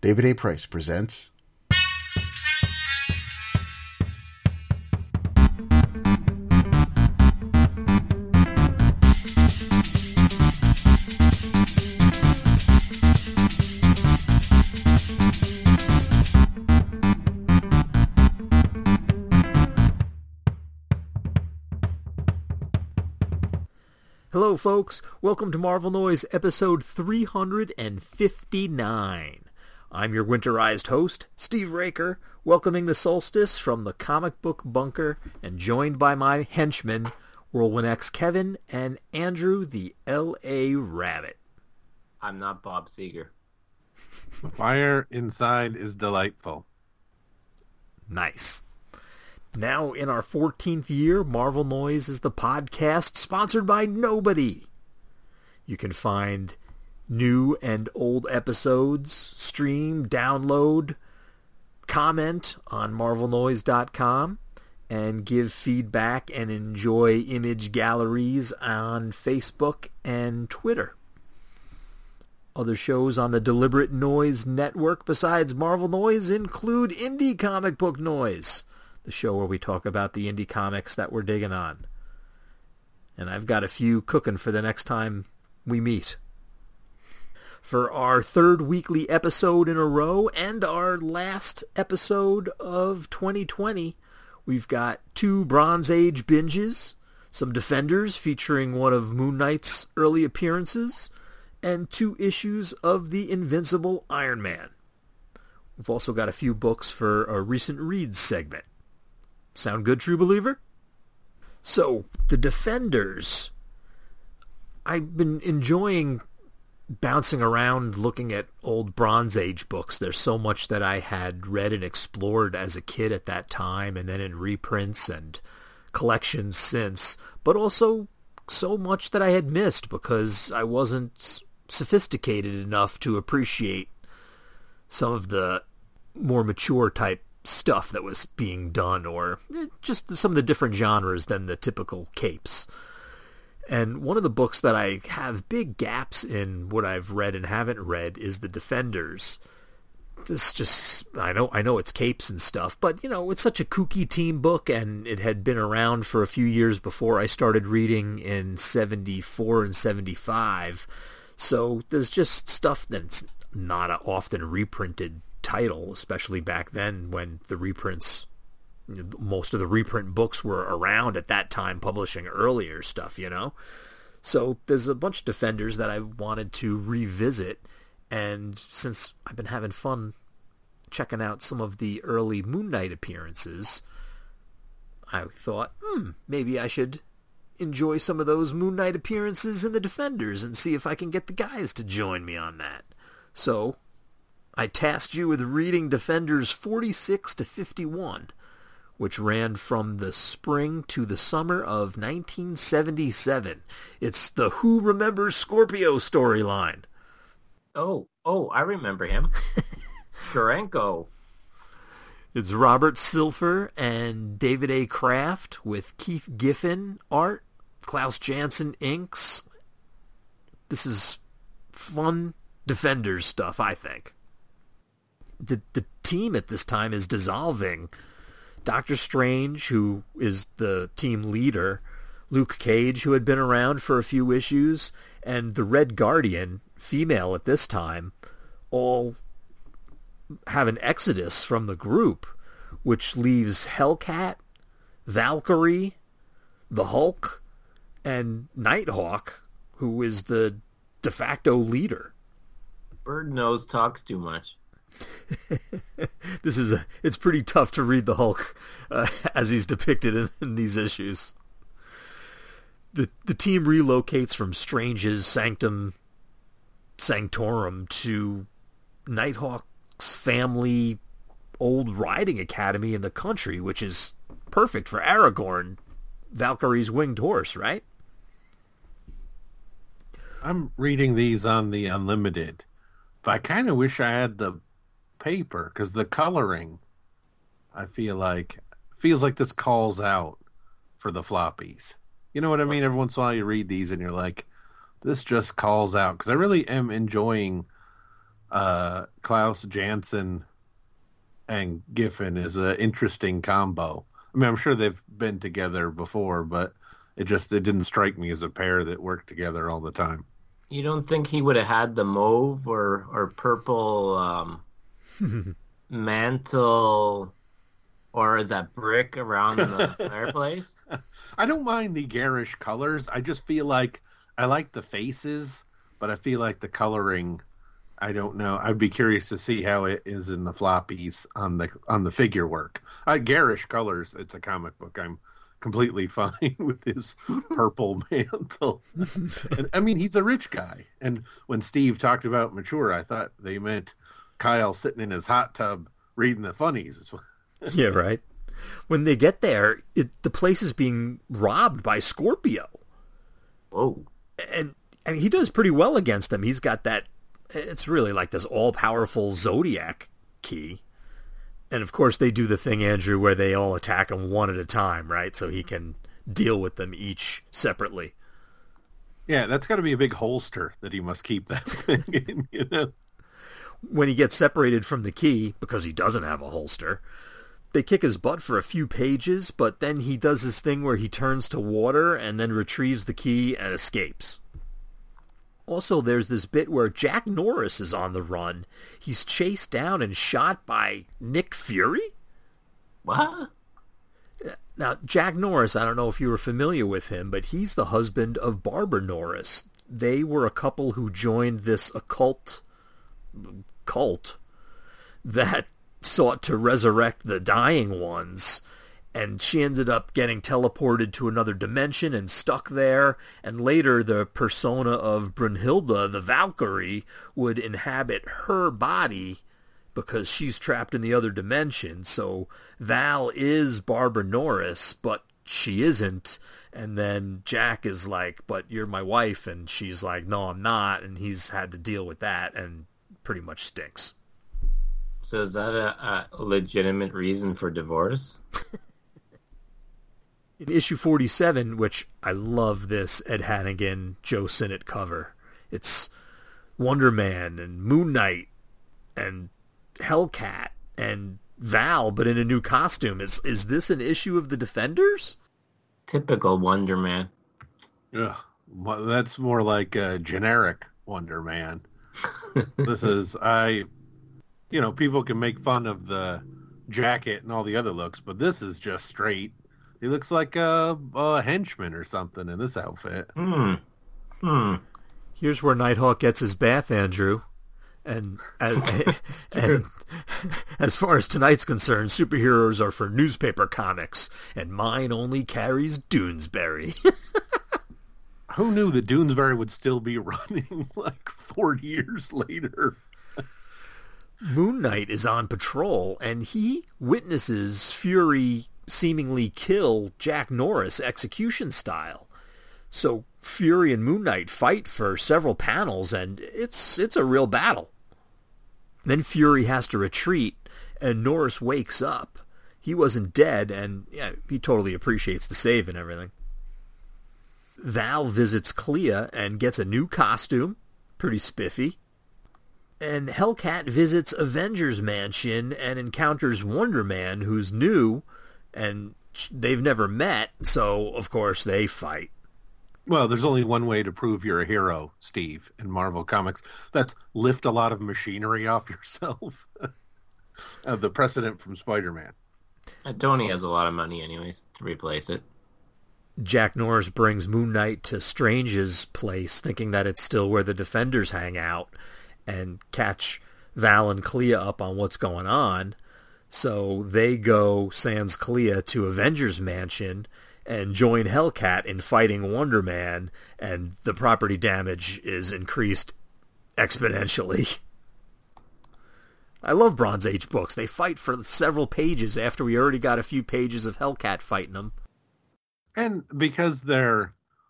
David A. Price presents... Hello, folks. Welcome to Marvel Noise, episode 359. I'm your winterized host, Steve Raker, welcoming the solstice from the comic book bunker and joined by my henchmen, Whirlwind X Kevin and Andrew the L.A. Rabbit. I'm not Bob Seger. The fire inside is delightful. Nice. Now, in our 14th year, Marvel Noise is the podcast sponsored by nobody. You can find new and old episodes, stream, download, comment on marvelnoise.com, and give feedback and enjoy image galleries on Facebook and Twitter. Other shows on the Deliberate Noise Network besides Marvel Noise include Indie Comic Book Noise, the show where we talk about the indie comics that we're digging on. And I've got a few cooking for the next time we meet. For our third weekly episode in a row and our last episode of 2020, we've got 2 Bronze Age binges, some Defenders featuring one of Moon Knight's early appearances, and 2 issues of the Invincible Iron Man. We've also got a few books for a recent reads segment. Sound good, true believer? So, the Defenders. I've been enjoying bouncing around looking at old Bronze Age books. There's so much that I had read and explored as a kid at that time, and then in reprints and collections since, but also so much that I had missed because I wasn't sophisticated enough to appreciate some of the more mature type stuff that was being done, or just some of the different genres than the typical capes. And one of the books that I have big gaps in what I've read and haven't read is The Defenders. This just, I know it's capes and stuff, but, you know, it's such a kooky team book, and it had been around for a few years before I started reading in 74 and 75. So there's just stuff that's not a often reprinted title, especially back then when the reprints, most of the reprint books were around at that time publishing earlier stuff, you know? So there's a bunch of Defenders that I wanted to revisit, and since I've been having fun checking out some of the early Moon Knight appearances, I thought, maybe I should enjoy some of those Moon Knight appearances in the Defenders and see if I can get the guys to join me on that. So I tasked you with reading Defenders 46 to 51, which ran from the spring to the summer of 1977. It's the Who Remembers Scorpio storyline. Oh, I remember him. Steranko. It's Robert Silfer and David A. Kraft with Keith Giffen art, Klaus Janson inks. This is fun Defenders stuff, I think. The team at this time is dissolving. Doctor Strange, who is the team leader, Luke Cage, who had been around for a few issues, and the Red Guardian, female at this time, all have an exodus from the group, which leaves Hellcat, Valkyrie, the Hulk, and Nighthawk, who is the de facto leader. Bird Nose talks too much. It's pretty tough to read the Hulk as he's depicted in these issues. The team relocates from Strange's Sanctum Sanctorum to Nighthawk's family old riding academy in the country, which is perfect for Aragorn, Valkyrie's winged horse, right? I'm reading these on the Unlimited, but I kind of wish I had the paper, because the coloring, I feel like, feels like this calls out for the floppies. You know what I mean? Every once in a while you read these and you're like, this just calls out. Because I really am enjoying Klaus Klaus Janson and Giffen is an interesting combo. I mean, I'm sure they've been together before, but it didn't strike me as a pair that worked together all the time. You don't think he would have had the mauve or purple mantle, or is that brick around the fireplace? I don't mind the garish colors. I just feel like I like the faces, but I feel like the coloring, I don't know. I'd be curious to see how it is in the floppies on the figure work. Garish colors. It's a comic book. I'm completely fine with his purple mantle. And, I mean, he's a rich guy. And when Steve talked about mature, I thought they meant Kyle sitting in his hot tub reading the funnies. Yeah, right. When they get there, the place is being robbed by Scorpio. Whoa. And he does pretty well against them. He's got that, it's really like this all-powerful Zodiac key. And, of course, they do the thing, Andrew, where they all attack him one at a time, right? So he can deal with them each separately. Yeah, that's got to be a big holster that he must keep that thing in, you know? When he gets separated from the key, because he doesn't have a holster, they kick his butt for a few pages, but then he does this thing where he turns to water and then retrieves the key and escapes. Also, there's this bit where Jack Norris is on the run. He's chased down and shot by Nick Fury? What? Now, Jack Norris, I don't know if you were familiar with him, but he's the husband of Barbara Norris. They were a couple who joined this occult cult that sought to resurrect the dying ones, and she ended up getting teleported to another dimension and stuck there, and later the persona of Brunhilde, the Valkyrie, would inhabit her body because she's trapped in the other dimension. So Val is Barbara Norris, but she isn't. And then Jack is like, but you're my wife, and she's like, no, I'm not, and he's had to deal with that and pretty much stinks. So is that a legitimate reason for divorce? In issue 47, which I love this Ed Hannigan, Joe Sinnott cover, it's Wonder Man and Moon Knight and Hellcat and Val, but in a new costume. Is this an issue of the Defenders? Typical Wonder Man. Ugh, that's more like a generic Wonder Man. This is, people can make fun of the jacket and all the other looks, but this is just straight. He looks like a henchman or something in this outfit. Here's where Nighthawk gets his bath, Andrew. And as far as tonight's concerned, superheroes are for newspaper comics, and mine only carries Doonesbury. Who knew that Doonesbury would still be running like 40 years later? Moon Knight is on patrol, and he witnesses Fury seemingly kill Jack Norris execution style. So Fury and Moon Knight fight for several panels, and it's a real battle. Then Fury has to retreat, and Norris wakes up. He wasn't dead, and yeah, he totally appreciates the save and everything. Val visits Clea and gets a new costume, pretty spiffy. And Hellcat visits Avengers Mansion and encounters Wonder Man, who's new, and they've never met, so of course they fight. Well, there's only one way to prove you're a hero, Steve, in Marvel Comics. That's lift a lot of machinery off yourself. The precedent from Spider-Man. Tony has a lot of money anyways to replace it. Jack Norris brings Moon Knight to Strange's place, thinking that it's still where the Defenders hang out, and catch Val and Clea up on what's going on. So they go, sans Clea, to Avengers Mansion and join Hellcat in fighting Wonder Man, and the property damage is increased exponentially. I love Bronze Age books. They fight for several pages after we already got a few pages of Hellcat fighting them. And because they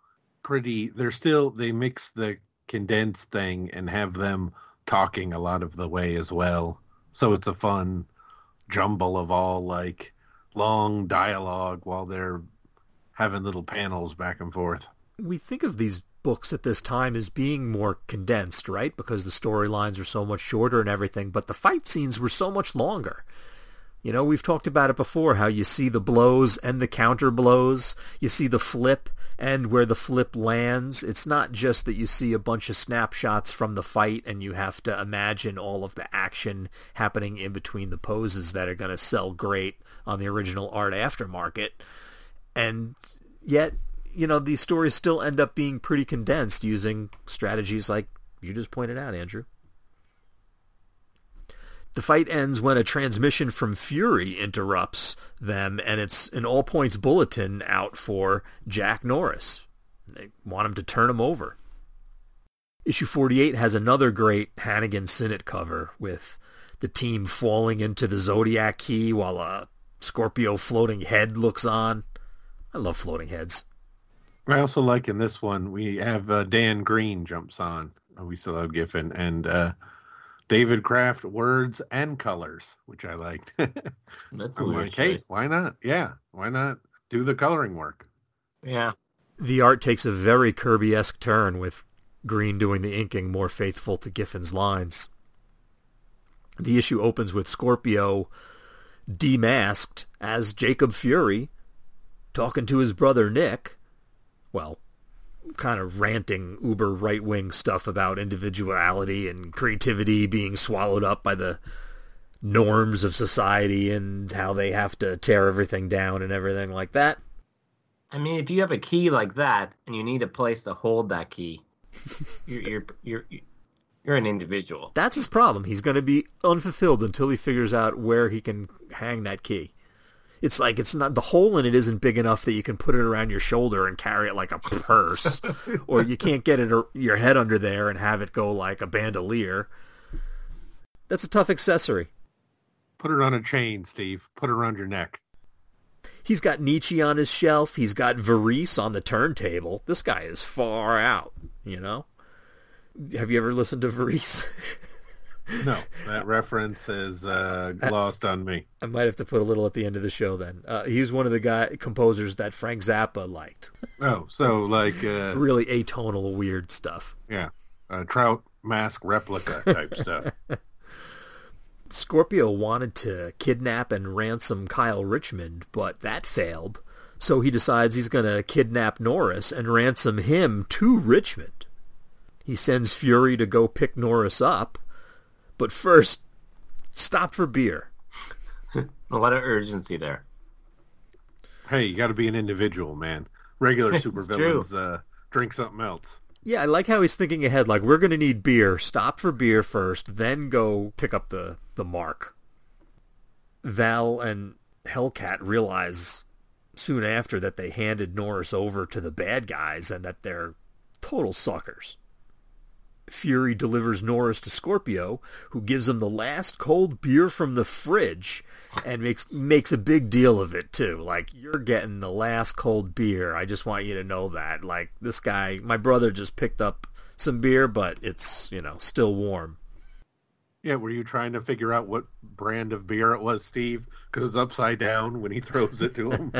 mix the condensed thing and have them talking a lot of the way as well. So it's a fun jumble of all like long dialogue while they're having little panels back and forth. We think of these books at this time as being more condensed, right? Because the storylines are so much shorter and everything, but the fight scenes were so much longer. You know, we've talked about it before, how you see the blows and the counter blows. You see the flip and where the flip lands. It's not just that you see a bunch of snapshots from the fight and you have to imagine all of the action happening in between the poses that are going to sell great on the original art aftermarket. And yet, you know, these stories still end up being pretty condensed using strategies like you just pointed out, Andrew. The fight ends when a transmission from Fury interrupts them, and it's an all-points bulletin out for Jack Norris. They want him to turn him over. Issue 48 has another great Hannigan Sinnott cover with the team falling into the Zodiac Key while a Scorpio floating head looks on. I love floating heads. I also like in this one, we have Dan Green jumps on. We still have Giffen. And David Kraft words and colors, which I liked. That's a I'm weird like, hey, choice. why not? Yeah, why not do the coloring work? Yeah. The art takes a very Kirby-esque turn with Green doing the inking more faithful to Giffen's lines. The issue opens with Scorpio demasked as Jacob Fury talking to his brother Nick. Well, kind of ranting uber right-wing stuff about individuality and creativity being swallowed up by the norms of society and how they have to tear everything down and everything like that. I mean, if you have a key like that and you need a place to hold that key, you're an individual. That's his problem. He's going to be unfulfilled until he figures out where he can hang that key. It's like it's not, the hole in it isn't big enough that you can put it around your shoulder and carry it like a purse, or you can't get it your head under there and have it go like a bandolier. That's a tough accessory. Put it on a chain, Steve. Put it around your neck. He's got Nietzsche on his shelf. He's got Varese on the turntable. This guy is far out, you know? Have you ever listened to Varese? No, that reference is lost on me. I might have to put a little at the end of the show then. He's one of the composers that Frank Zappa liked. Oh, so like... really atonal, weird stuff. Yeah, Trout mask replica type stuff. Scorpio wanted to kidnap and ransom Kyle Richmond, but that failed. So he decides he's going to kidnap Norris and ransom him to Richmond. He sends Fury to go pick Norris up, but first, stop for beer. A lot of urgency there. Hey, you got to be an individual, man. Regular supervillains drink something else. Yeah, I like how he's thinking ahead, like, we're going to need beer. Stop for beer first, then go pick up the mark. Val and Hellcat realize soon after that they handed Norris over to the bad guys and that they're total suckers. Fury delivers Norris to Scorpio, who gives him the last cold beer from the fridge and makes a big deal of it, too. Like, you're getting the last cold beer. I just want you to know that. Like, this guy, my brother just picked up some beer, but it's, you know, still warm. Yeah, were you trying to figure out what brand of beer it was, Steve? Because it's upside down when he throws it to him.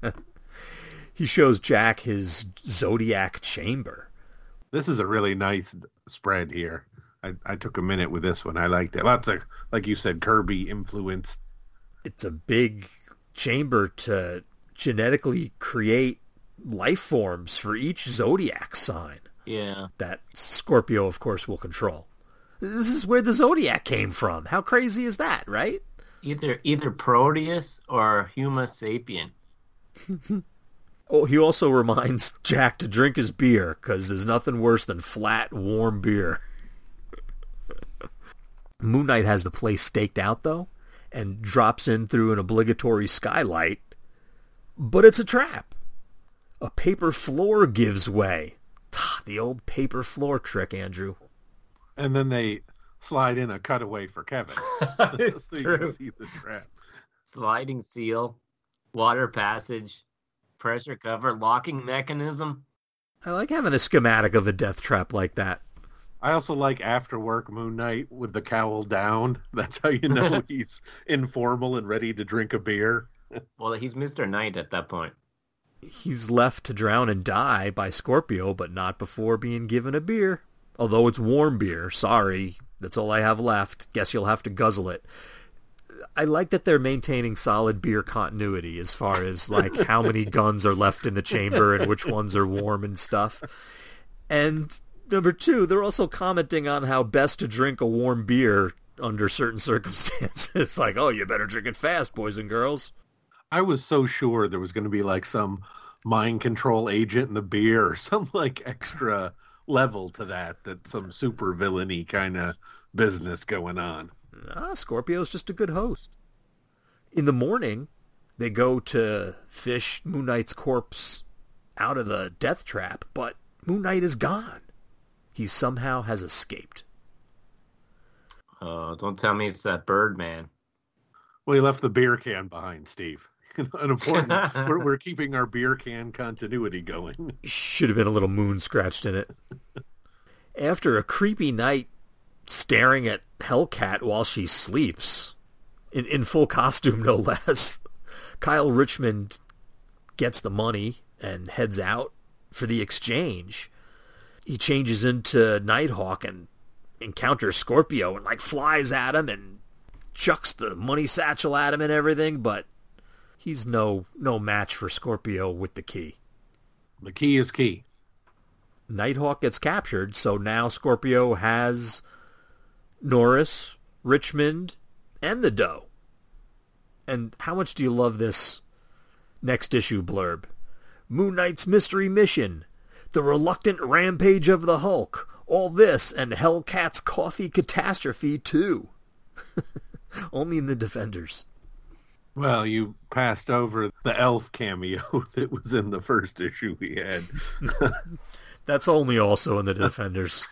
He shows Jack his Zodiac chamber. This is a really nice spread here. I took a minute with this one. I liked it. Lots of, like you said, Kirby influence. It's a big chamber to genetically create life forms for each Zodiac sign. Yeah. That Scorpio, of course, will control. This is where the Zodiac came from. How crazy is that, right? Either Proteus or Homo sapien. Oh, he also reminds Jack to drink his beer, because there's nothing worse than flat, warm beer. Moon Knight has the place staked out, though, and drops in through an obligatory skylight. But it's a trap. A paper floor gives way. The old paper floor trick, Andrew. And then they slide in a cutaway for Kevin. It's so you true. can see the trap. Sliding seal, water passage, pressure cover, locking mechanism. I like having a schematic of a death trap like that. I also like after work Moon Knight with the cowl down. That's how you know he's informal and ready to drink a beer. Well, he's Mr. Knight at that point. He's left to drown and die by Scorpio, but not before being given a beer. Although it's warm beer. Sorry, that's all I have left. Guess you'll have to guzzle it. I like that they're maintaining solid beer continuity as far as like how many guns are left in the chamber and which ones are warm and stuff. And number two, they're also commenting on how best to drink a warm beer under certain circumstances. Like, oh, you better drink it fast, boys and girls. I was so sure there was going to be like some mind control agent in the beer or some like extra level to that some super villainy kind of business going on. Scorpio's just a good host. In the morning, they go to fish Moon Knight's corpse out of the death trap, but Moon Knight is gone. He somehow has escaped. Oh, don't tell me it's that Birdman. Well, he left the beer can behind, Steve. An important. we're keeping our beer can continuity going. Should have been a little moon scratched in it. After a creepy night staring at Hellcat while she sleeps, in full costume no less, Kyle Richmond gets the money and heads out for the exchange. He changes into Nighthawk and encounters Scorpio and like flies at him and chucks the money satchel at him and everything, but he's no match for Scorpio with the key. The key is key. Nighthawk gets captured, so now Scorpio has Norris, Richmond, and the dough. And how much do you love this next issue blurb? Moon Knight's mystery mission, the reluctant rampage of the Hulk, all this and Hellcat's coffee catastrophe too. Only in the Defenders. Well, you passed over the elf cameo that was in the first issue we had. That's only also in the Defenders.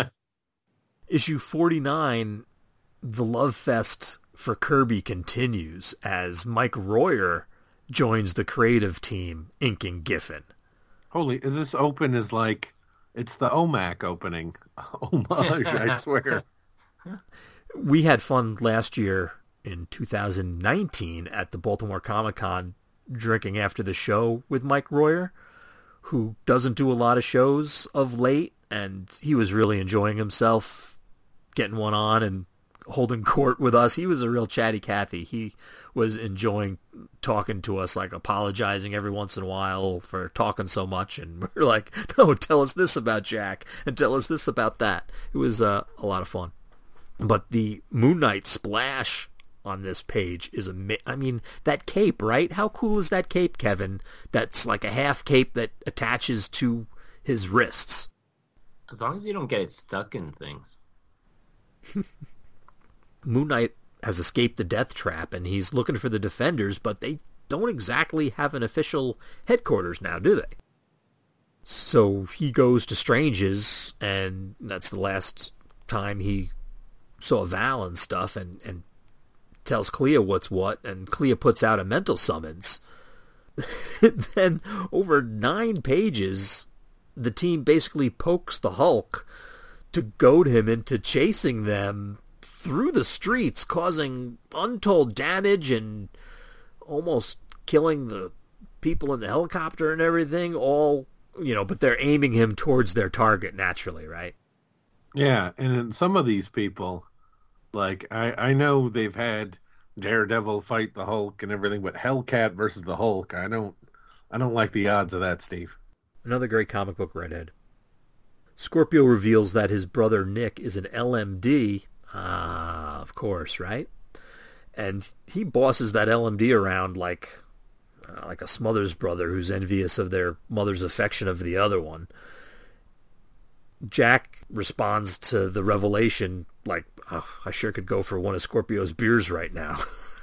Issue 49, the love fest for Kirby continues as Mike Royer joins the creative team inking Giffen. Holy, this open is like, it's the OMAC opening. Homage, I swear. We had fun last year in 2019 at the Baltimore Comic-Con drinking after the show with Mike Royer, who doesn't do a lot of shows of late, and he was really enjoying himself getting one on and holding court with us. He was a real chatty Cathy. He was enjoying talking to us, like apologizing every once in a while for talking so much, and we're like, no, tell us this about Jack, and tell us this about that. It was a lot of fun. But the Moon Knight splash on this page is I mean, that cape, right? How cool is that cape, Kevin? That's like a half cape that attaches to his wrists. As long as you don't get it stuck in things. Moon Knight has escaped the death trap, and he's looking for the Defenders, but they don't exactly have an official headquarters now, do they? So he goes to Strange's, and that's the last time he saw Val and stuff, and tells Clea what's what, and Clea puts out a mental summons. Then, over 9 pages, the team basically pokes the Hulk to goad him into chasing them through the streets, causing untold damage and almost killing the people in the helicopter and everything, all, but they're aiming him towards their target naturally, right? Yeah, and in some of these people, like, I know they've had Daredevil fight the Hulk and everything, but Hellcat versus the Hulk, I don't like the odds of that, Steve. Another great comic book redhead. Scorpio reveals that his brother Nick is an LMD. Of course, right? And he bosses that LMD around like a Smothers brother who's envious of their mother's affection of the other one. Jack responds to the revelation like, oh, I sure could go for one of Scorpio's beers right now.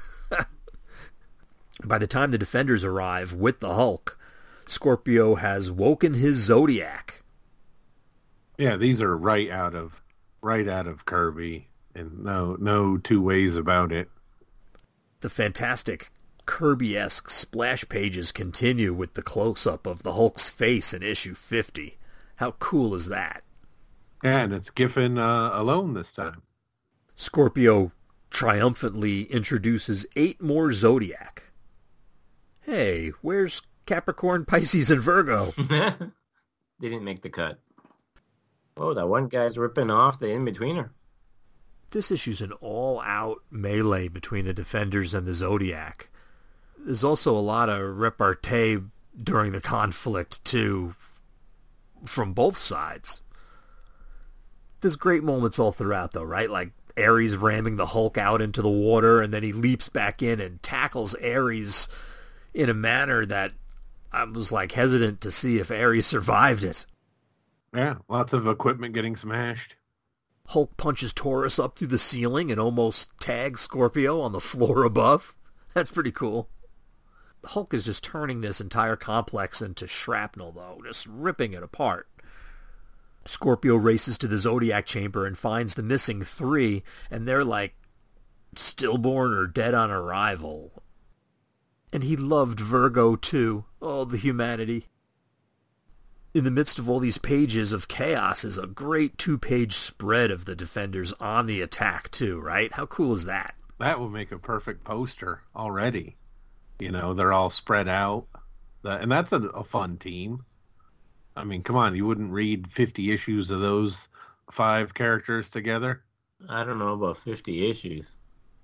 By the time the Defenders arrive with the Hulk, Scorpio has woken his Zodiac. Yeah, these are right out of Kirby, and no two ways about it. The fantastic Kirby-esque splash pages continue with the close-up of the Hulk's face in issue 50. How cool is that? Yeah, and it's Giffen alone this time. Scorpio triumphantly introduces 8 more Zodiac. Hey, where's Capricorn, Pisces, and Virgo. They didn't make the cut. Oh, that one guy's ripping off the in-betweener. This issue's an all-out melee between the Defenders and the Zodiac. There's also a lot of repartee during the conflict, too, from both sides. There's great moments all throughout, though, right? Like Ares ramming the Hulk out into the water, and then he leaps back in and tackles Ares in a manner that I was, like, hesitant to see if Ares survived it. Yeah, lots of equipment getting smashed. Hulk punches Taurus up through the ceiling and almost tags Scorpio on the floor above. That's pretty cool. Hulk is just turning this entire complex into shrapnel, though, just ripping it apart. Scorpio races to the Zodiac Chamber and finds the missing 3, and they're like stillborn or dead on arrival. And he loved Virgo, too. Oh, the humanity. In the midst of all these pages of chaos is a great 2-page spread of the Defenders on the attack, too, right? How cool is that? That would make a perfect poster already. You know, they're all spread out. And that's a fun team. I mean, come on, you wouldn't read 50 issues of those 5 characters together? I don't know about 50 issues.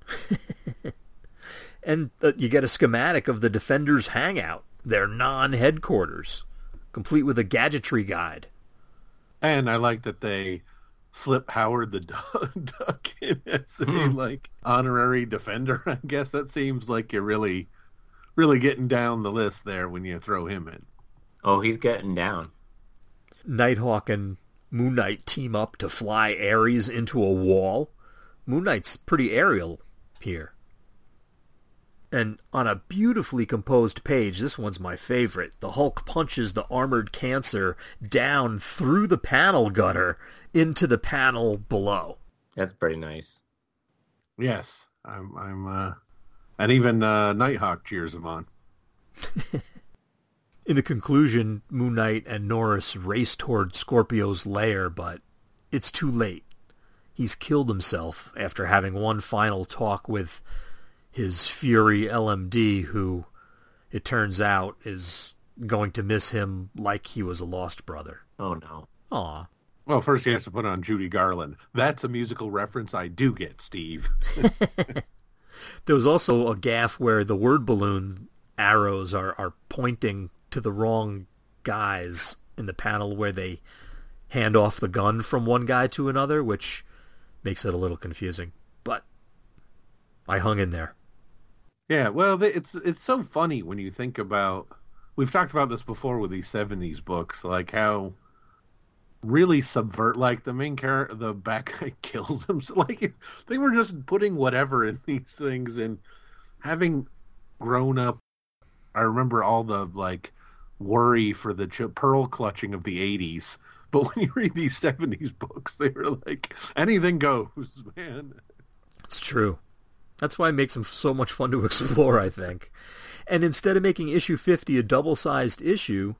And you get a schematic of the Defenders' hangout, their non-headquarters, complete with a gadgetry guide. And I like that they slip Howard the Duck in as a, like, honorary Defender. I guess that seems like you're really getting down the list there when you throw him in. Oh, he's getting down. Nighthawk and Moon Knight team up to fly Ares into a wall. Moon Knight's pretty aerial here. And on a beautifully composed page, this one's my favorite, the Hulk punches the armored Cancer down through the panel gutter into the panel below. That's pretty nice. Yes, and even Nighthawk cheers him on. In the conclusion, Moon Knight and Norris race toward Scorpio's lair, but it's too late. He's killed himself after having one final talk with his Fury LMD, who, it turns out, is going to miss him like he was a lost brother. Oh, no. Aw. Well, first he has to put on Judy Garland. That's a musical reference I do get, Steve. There was also a gaffe where the word balloon arrows are pointing to the wrong guys in the panel where they hand off the gun from one guy to another, which makes it a little confusing. But I hung in there. Yeah, well, it's so funny when you think about... We've talked about this before with these 70s books, like how really subvert, like the main character, the bad guy kills himself. Like, they were just putting whatever in these things, and having grown up, I remember all the, like, worry for the pearl clutching of the 80s. But when you read these 70s books, they were like, anything goes, man. It's true. That's why it makes them so much fun to explore, I think. And instead of making issue 50 a double-sized issue,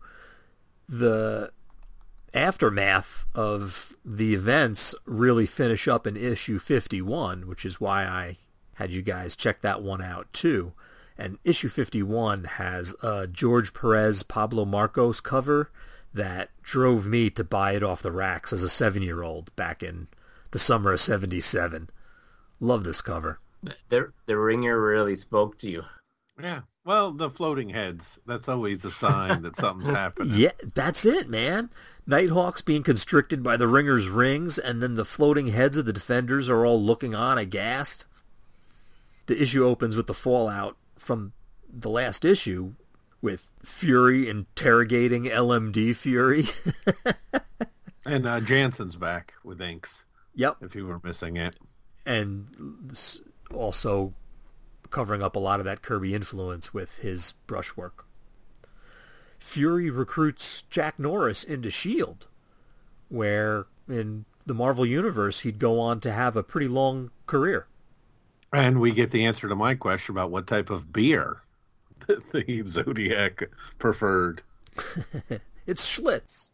the aftermath of the events really finish up in issue 51, which is why I had you guys check that one out too. And issue 51 has a George Perez, Pablo Marcos cover that drove me to buy it off the racks as a 7-year-old back in the summer of 77. Love this cover. The ringer really spoke to you. Yeah. Well, the floating heads, that's always a sign that something's happening. Yeah, that's it, man. Nighthawk's being constricted by the ringer's rings, and then the floating heads of the Defenders are all looking on aghast. The issue opens with the fallout from the last issue, with Fury interrogating LMD Fury. And Jansen's back with inks. Yep. If you were missing it. And also covering up a lot of that Kirby influence with his brushwork. Fury recruits Jack Norris into S.H.I.E.L.D., where in the Marvel Universe he'd go on to have a pretty long career. And we get the answer to my question about what type of beer the Zodiac preferred. It's Schlitz.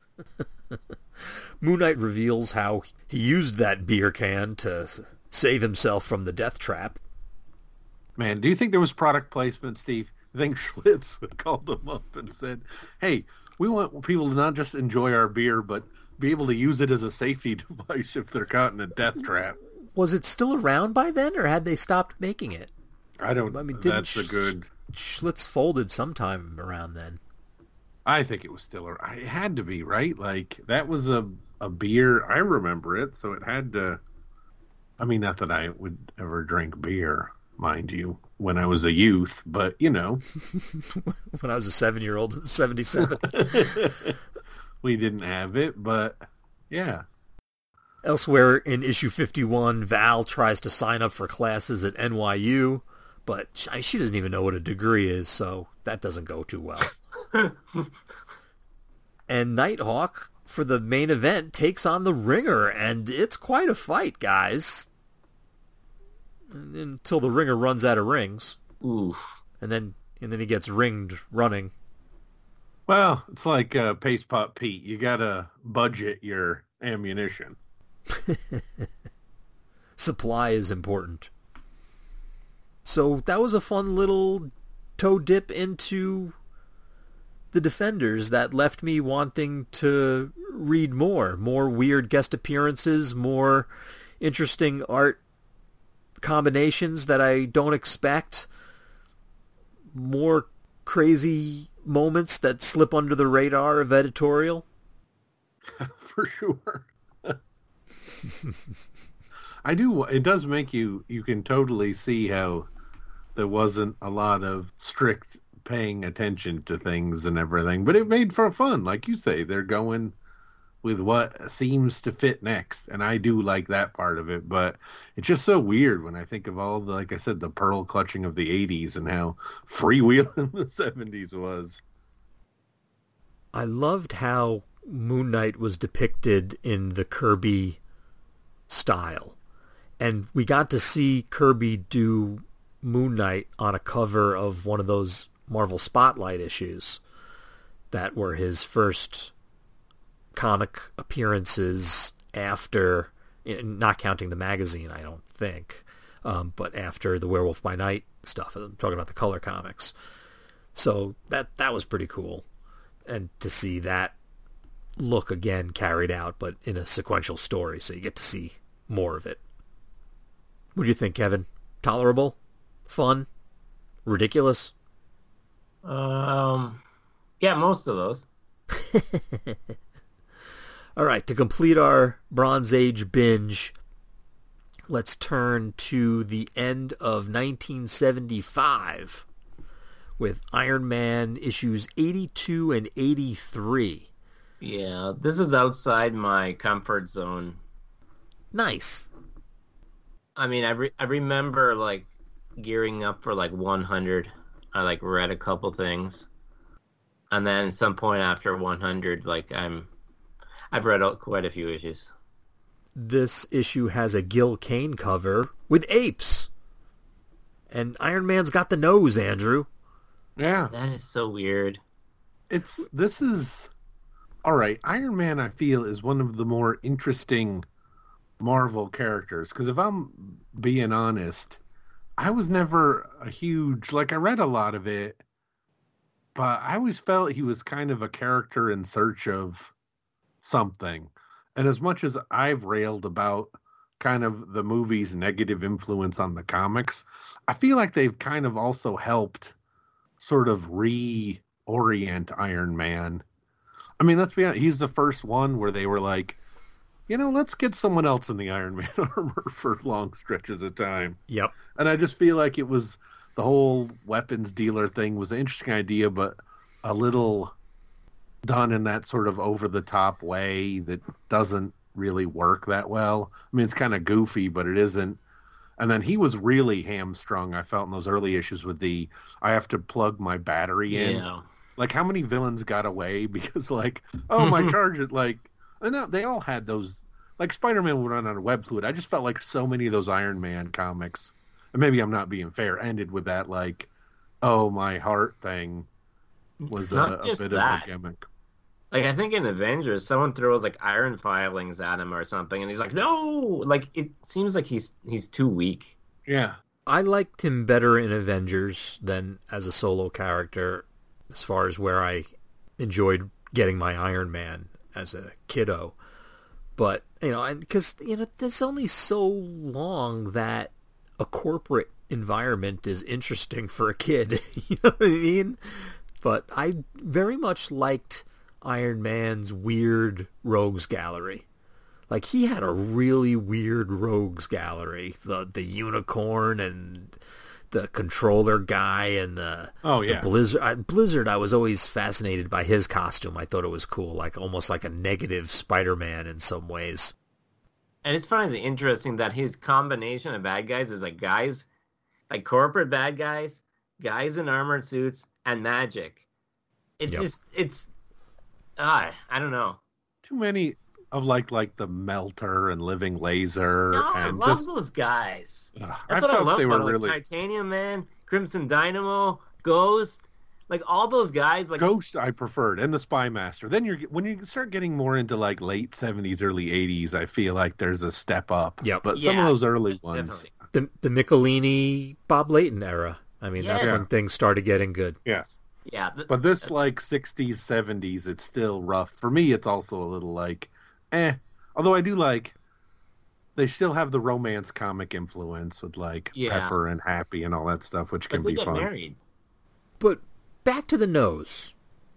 Moon Knight reveals how he used that beer can to save himself from the death trap. Man, do you think there was product placement, Steve? I think Schlitz called them up and said, "Hey, we want people to not just enjoy our beer, but be able to use it as a safety device if they're caught in a death trap." Was it still around by then, or had they stopped making it? I don't. That's a good. Schlitz folded sometime around then. I think it was still. It had to be, right? Like that was a beer. I remember it, so it had to. I mean, not that I would ever drink beer, mind you, when I was a youth, but you know, when I was a 7-year-old in '77, we didn't have it, but yeah. Elsewhere in issue 51, Val tries to sign up for classes at NYU, but she doesn't even know what a degree is, so that doesn't go too well. And Nighthawk, for the main event, takes on the Ringer, and it's quite a fight, guys. Until the Ringer runs out of rings. Oof. And then he gets ringed running. Well, it's like Paste Pot Pete. You gotta budget your ammunition. Supply is important. So that was a fun little toe dip into the Defenders that left me wanting to read more weird guest appearances, more interesting art combinations that I don't expect, more crazy moments that slip under the radar of editorial. For sure. I do. It does make you can totally see how there wasn't a lot of strict paying attention to things and everything, but it made for fun. Like you say, they're going with what seems to fit next, and I do like that part of it, but it's just so weird when I think of all the, like I said, the pearl clutching of the 80s and how freewheeling the 70s was. I loved how Moon Knight was depicted in the Kirby style, and we got to see Kirby do Moon Knight on a cover of one of those Marvel Spotlight issues that were his first comic appearances after, not counting the magazine, I don't think, but after the Werewolf by Night stuff. I'm talking about the color comics. So that was pretty cool, and to see that look again carried out, but in a sequential story, so you get to see more of it. What do you think, Kevin? Tolerable? Fun? Ridiculous? Yeah, most of those. All right, to complete our Bronze Age binge, let's turn to the end of 1975 with Iron Man issues 82 and 83. Yeah, this is outside my comfort zone. Nice. I mean, I remember, like, gearing up for, like, 100. I, like, read a couple things. And then at some point after 100, like, I've read quite a few issues. This issue has a Gil Kane cover with apes. And Iron Man's got the nose, Andrew. Yeah. That is so weird. This is... All right, Iron Man, I feel, is one of the more interesting Marvel characters. Because if I'm being honest, I was never a huge... Like, I read a lot of it, but I always felt he was kind of a character in search of something. And as much as I've railed about kind of the movie's negative influence on the comics, I feel like they've kind of also helped sort of reorient Iron Man. I mean, let's be honest, he's the first one where they were like, you know, let's get someone else in the Iron Man armor for long stretches of time. Yep. And I just feel like it was the whole weapons dealer thing was an interesting idea, but a little done in that sort of over-the-top way that doesn't really work that well. I mean, it's kind of goofy, but it isn't. And then he was really hamstrung, I felt, in those early issues with the, I have to plug my battery in. Yeah. Like, how many villains got away because, like, oh, my charge is, like, and they all had those, like, Spider-Man would run on a web fluid. I just felt like so many of those Iron Man comics, and maybe I'm not being fair, ended with that, like, oh, my heart thing was a bit of a gimmick. Like, I think in Avengers, someone throws, like, iron filings at him or something, and he's like, no! Like, it seems like he's too weak. Yeah. I liked him better in Avengers than as a solo character, as far as where I enjoyed getting my Iron Man as a kiddo. But, because, there's only so long that a corporate environment is interesting for a kid. You know what I mean? But I very much liked Iron Man's weird rogues gallery. Like, he had a really weird rogues gallery. The unicorn and the controller guy and the Blizzard. Blizzard, I was always fascinated by his costume. I thought it was cool, like almost like a negative Spider-Man in some ways. And it's funny, it's interesting that his combination of bad guys is like guys, like corporate bad guys, guys in armored suits, and magic. It's I don't know. Too many of like the Melter and Living Laser. No, and I love those guys. That's what I love about really... Titanium Man, Crimson Dynamo, Ghost, like all those guys. Like Ghost, I preferred, and the Spy Master. Then when you start getting more into like late 70s, early 80s, I feel like there's a step up. Yeah, but some of those early ones, the Michelini, Bob Layton era. I mean, that's when things started getting good. Yes. Yeah, but this like 60s, 70s, it's still rough. For me, it's also a little like, Although I do like, they still have the romance comic influence with like Pepper and Happy and all that stuff, which can be fun. Married. But back to the nose.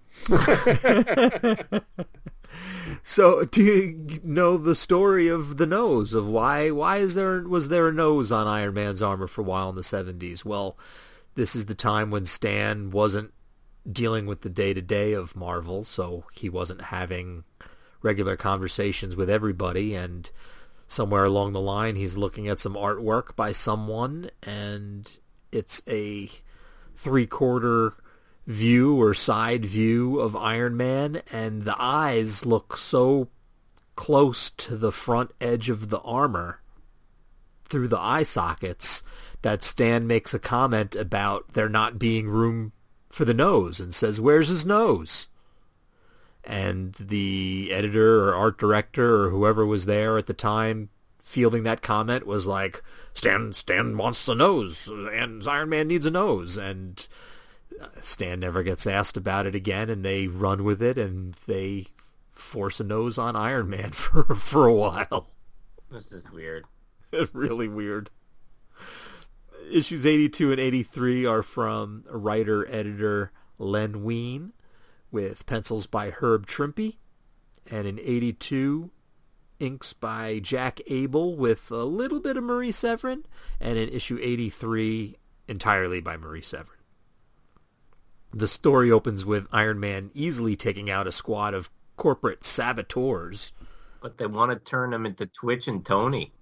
So, do you know the story of the nose? Of why was there a nose on Iron Man's armor for a while in the 70s? Well, this is the time when Stan wasn't dealing with the day-to-day of Marvel, so he wasn't having regular conversations with everybody, and somewhere along the line he's looking at some artwork by someone, and it's a 3/4 view or side view of Iron Man, and the eyes look so close to the front edge of the armor through the eye sockets that Stan makes a comment about there not being room for the nose and says, "Where's his nose?" And the editor or art director or whoever was there at the time fielding that comment was like, Stan wants a nose, and Iron Man needs a nose. And Stan never gets asked about it again, and they run with it, and they force a nose on Iron Man for a while. This is weird. Really weird. Issues 82 and 83 are from writer-editor Len Wein, with pencils by Herb Trimpe, and in 82, inks by Jack Abel with a little bit of Marie Severin, and in issue 83, entirely by Marie Severin. The story opens with Iron Man easily taking out a squad of corporate saboteurs. But they want to turn them into Twitch and Tony.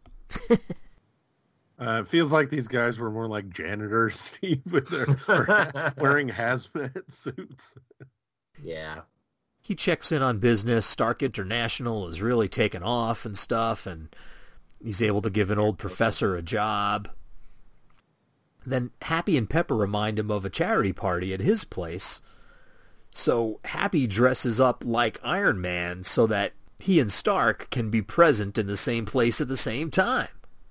It feels like these guys were more like janitors, Steve, with their wearing hazmat suits. Yeah. He checks in on business. Stark International is really taken off and stuff, and he's able to give an old professor a job. Then Happy and Pepper remind him of a charity party at his place. So Happy dresses up like Iron Man so that he and Stark can be present in the same place at the same time.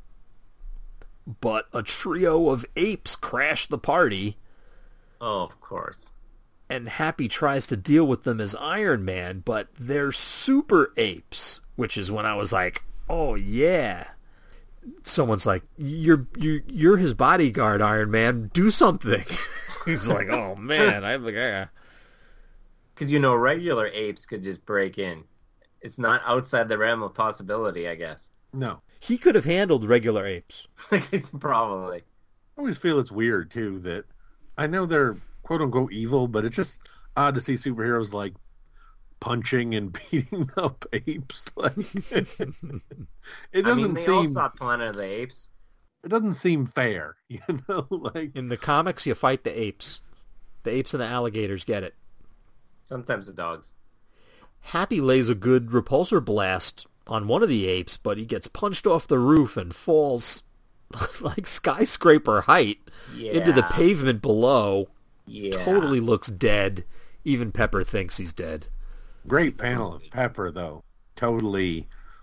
But a trio of apes crash the party. Oh, of course. And Happy tries to deal with them as Iron Man, but they're super apes, which is when I was like, oh yeah. Someone's like, you're his bodyguard, Iron Man. Do something. He's like, oh man. I'm like, yeah. Because regular apes could just break in. It's not outside the realm of possibility, I guess. No. He could have handled regular apes. Probably. I always feel it's weird too that I know they're quote unquote evil, but it's just odd to see superheroes like punching and beating up apes. Like it doesn't they seem. all saw Planet of the Apes. It doesn't seem fair, Like in the comics, you fight the apes. The apes and the alligators get it. Sometimes the dogs. Happy lays a good repulsor blast on one of the apes, but he gets punched off the roof and falls like skyscraper height into the pavement below. Yeah. Totally looks dead. Even Pepper thinks he's dead. Great panel of Pepper, though. Totally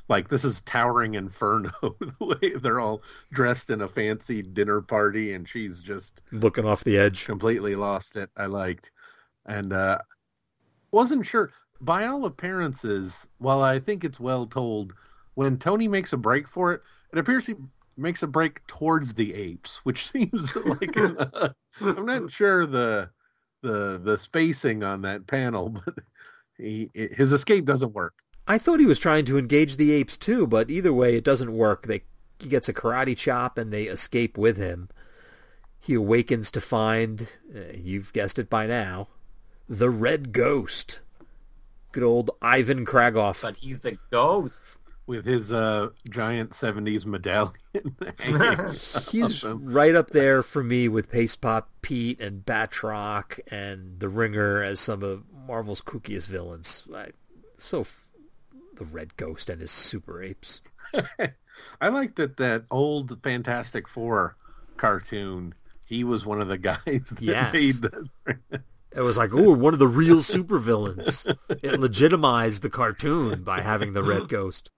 like this is Towering Inferno, the way they're all dressed in a fancy dinner party, and she's just looking off the edge. Completely lost it. I liked, and wasn't sure. By all appearances, while I think it's well told, when Tony makes a break for it, it appears he makes a break towards the apes, which seems like I'm not sure the spacing on that panel, but his escape doesn't work. I thought he was trying to engage the apes too, but either way, it doesn't work. He gets a karate chop and they escape with him. He awakens to find, you've guessed it by now, the Red Ghost. Good old Ivan Kragoff. But he's a ghost. With his giant 70s medallion. He's right up there for me with Paste Pot Pete and Batroc and The Ringer as some of Marvel's kookiest villains. The Red Ghost and his super apes. I like that old Fantastic Four cartoon. He was one of the guys that made that. It was like, ooh, one of the real supervillains. It legitimized the cartoon by having the Red Ghost.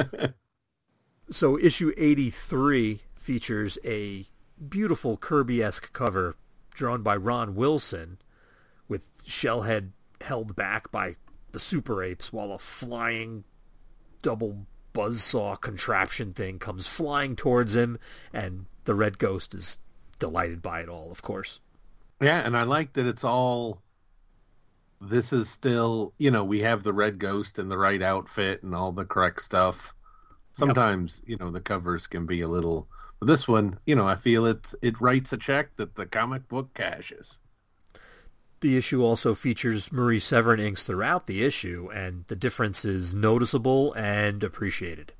So issue 83 features a beautiful Kirby-esque cover drawn by Ron Wilson with Shellhead held back by the super apes while a flying double buzzsaw contraption thing comes flying towards him, and the Red Ghost is delighted by it all, of course. Yeah, and I like that it's all... This is still, we have the Red Ghost in the right outfit and all the correct stuff. Sometimes, the covers can be a little... But this one, I feel it writes a check that the comic book cashes. The issue also features Marie Severin inks throughout the issue, and the difference is noticeable and appreciated.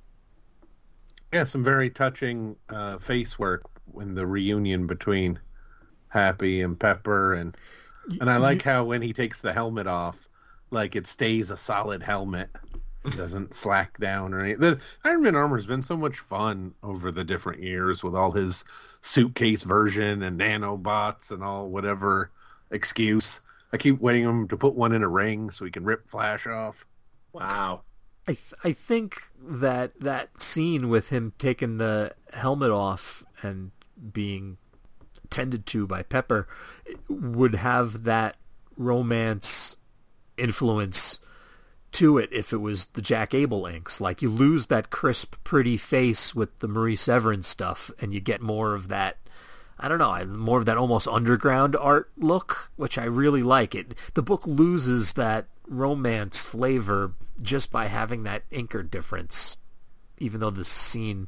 Yeah, some very touching face work in the reunion between Happy and Pepper, and I like how when he takes the helmet off, like it stays a solid helmet. It doesn't slack down or anything. The Iron Man armor has been so much fun over the different years with all his suitcase version and nanobots and all whatever excuse. I keep waiting him to put one in a ring so he can rip Flash off. Wow. I think that scene with him taking the helmet off and being tended to by Pepper would have that romance influence to it if it was the Jack Abel inks. Like, you lose that crisp, pretty face with the Marie Severin stuff, and you get more of that, I don't know, more of that almost underground art look, which I really like. The book loses that romance flavor just by having that inker difference, even though the scene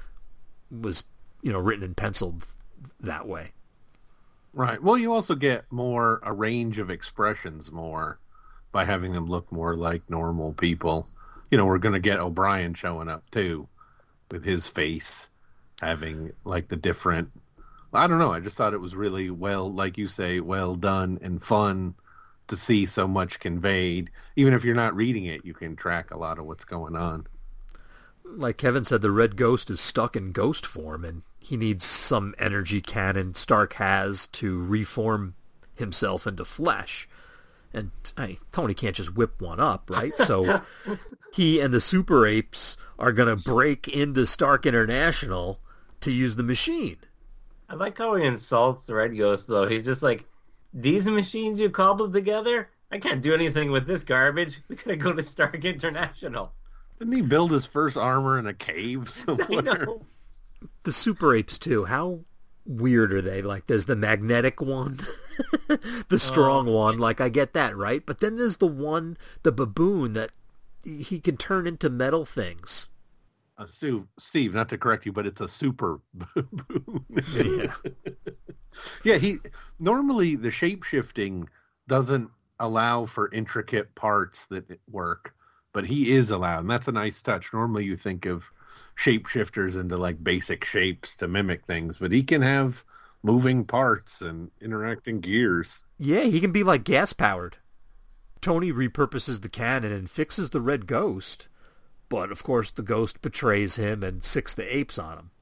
was, written and penciled that way. Right. Well, you also get a range of expressions more by having them look more like normal people. We're going to get O'Brien showing up too with his face having like the different, I don't know. I just thought it was really well, like you say, well done and fun to see so much conveyed. Even if you're not reading it, you can track a lot of what's going on. Like Kevin said, the Red Ghost is stuck in ghost form, and he needs some energy cannon Stark has to reform himself into flesh. And Tony can't just whip one up, right? So he and the Super Apes are going to break into Stark International to use the machine. I like how he insults the Red Ghost, though. He's just like, these machines you cobbled together? I can't do anything with this garbage. We gotta go to Stark International. Didn't he build his first armor in a cave somewhere? I know. The Super Apes, too. How weird are they? Like, there's the magnetic one, the strong one. Like, I get that, right? But then there's the one, the baboon, that he can turn into metal things. Steve, not to correct you, but it's a super baboon. Yeah. Yeah, normally the shape-shifting doesn't allow for intricate parts that work, but he is allowed, and that's a nice touch. Normally you think of shapeshifters into like basic shapes to mimic things, but he can have moving parts and interacting gears. Yeah, he can be like gas-powered. Tony repurposes the cannon and fixes the Red Ghost, but of course the Ghost betrays him and sicks the apes on him.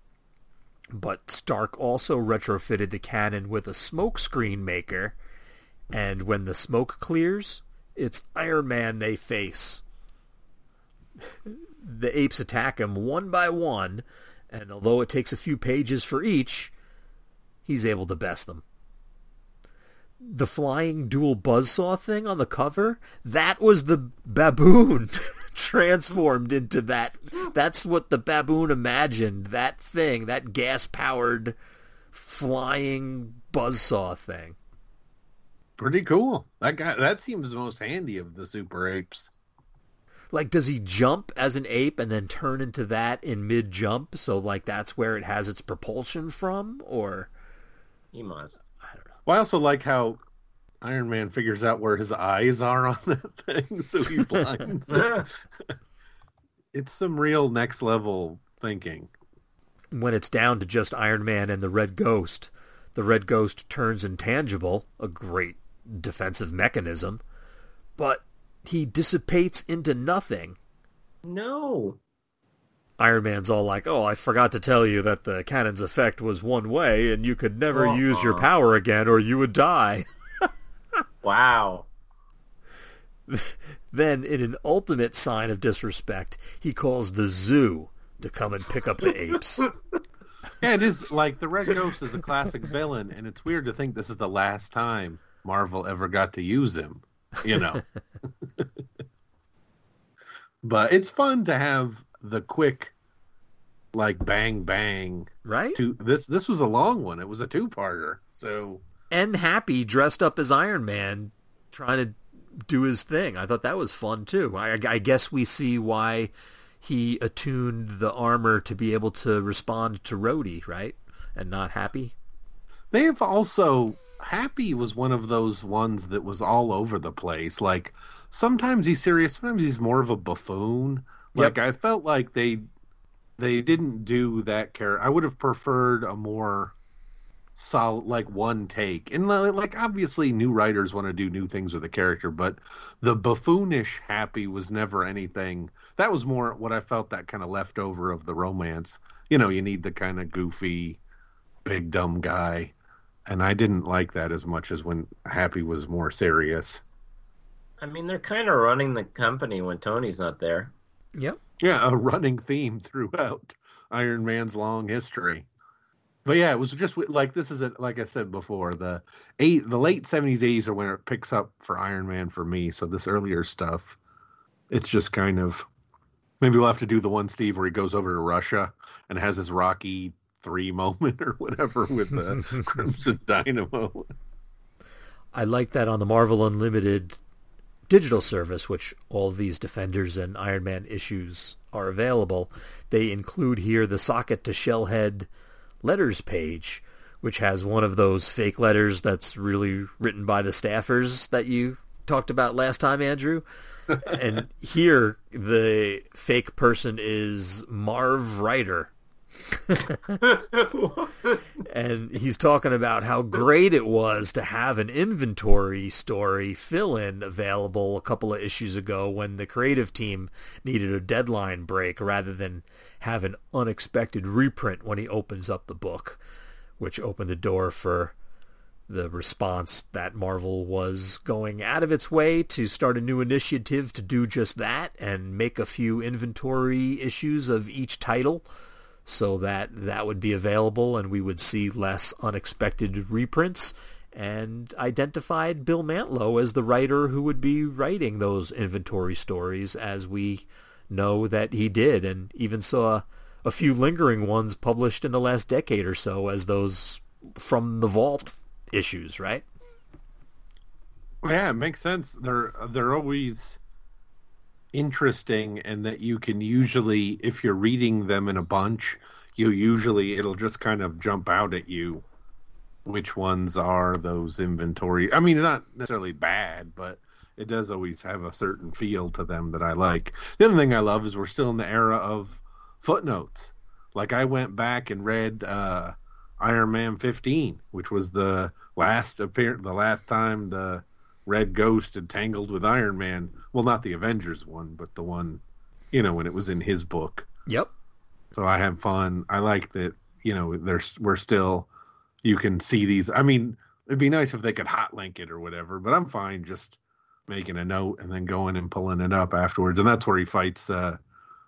But Stark also retrofitted the cannon with a smoke screen maker, and when the smoke clears, it's Iron Man they face. the apes attack him one by one, and although it takes a few pages for each, he's able to best them. The flying dual buzzsaw thing on the cover, that was the baboon transformed into that. That's what the baboon imagined, that thing, that gas-powered flying buzzsaw thing. Pretty cool. That seems the most handy of the super apes. Like, does he jump as an ape and then turn into that in mid-jump? So, like, that's where it has its propulsion from? Or... He must. I don't know. Well, I also like how Iron Man figures out where his eyes are on that thing, so he blinds. It's some real next-level thinking. When it's down to just Iron Man and the Red Ghost turns intangible, a great defensive mechanism, but he dissipates into nothing. No. Iron Man's all like, oh, I forgot to tell you that the cannon's effect was one way and you could never use your power again or you would die. Wow. Then, in an ultimate sign of disrespect, he calls the zoo to come and pick up the apes. Yeah, it is like the Red Ghost is a classic villain, and it's weird to think this is the last time Marvel ever got to use him, you know. But it's fun to have the quick, like, bang bang. Right? This was a long one. It was a two-parter. So and Happy dressed up as Iron Man, trying to do his thing. I thought that was fun too. I guess we see why he attuned the armor to be able to respond to Rhodey, right? And not Happy. They have also... Happy was one of those ones that was all over the place. Like, sometimes he's serious, sometimes he's more of a buffoon. Like, yep. I felt like they didn't do that character. I would have preferred a more solid, like, one take. And, like, obviously new writers want to do new things with the character, but the buffoonish Happy was never anything. That was more what I felt, that kind of leftover of the romance. You know, you need the kind of goofy, big, dumb guy. And I didn't like that as much as when Happy was more serious. I mean, they're kind of running the company when Tony's not there. Yep. Yeah, a running theme throughout Iron Man's long history. But yeah, it was just like, this is like I said before, the late 70s, 80s are when it picks up for Iron Man for me. So this earlier stuff, it's just kind of, maybe we'll have to do the one, Steve, where he goes over to Russia and has his Rocky 3 moment or whatever with the Crimson Dynamo. I like that on the Marvel Unlimited digital service, which all these Defenders and Iron Man issues are available. They include here the Socket to Shellhead letters page, which has one of those fake letters that's really written by the staffers that you talked about last time, Andrew. And here the fake person is Marv Ryder. And he's talking about how great it was to have an inventory story fill-in available a couple of issues ago when the creative team needed a deadline break rather than have an unexpected reprint when he opens up the book, which opened the door for the response that Marvel was going out of its way to start a new initiative to do just that and make a few inventory issues of each title, so that would be available and we would see less unexpected reprints, and identified Bill Mantlo as the writer who would be writing those inventory stories, as we know that he did, and even saw a few lingering ones published in the last decade or so as those From the Vault issues, right? Yeah, it makes sense. They're always interesting, and that you can usually, if you're reading them in a bunch, it'll just kind of jump out at you which ones are those inventory. I mean, it's not necessarily bad, but it does always have a certain feel to them that I like. The other thing I love is we're still in the era of footnotes. Like, I went back and read Iron Man 15, which was the last time the Red Ghost had tangled with Iron Man. Well, not the Avengers one, but the one, when it was in his book. Yep. So I have fun. I like that, we're still, you can see these. I mean, it'd be nice if they could hot link it or whatever, but I'm fine just making a note and then going and pulling it up afterwards. And that's where he fights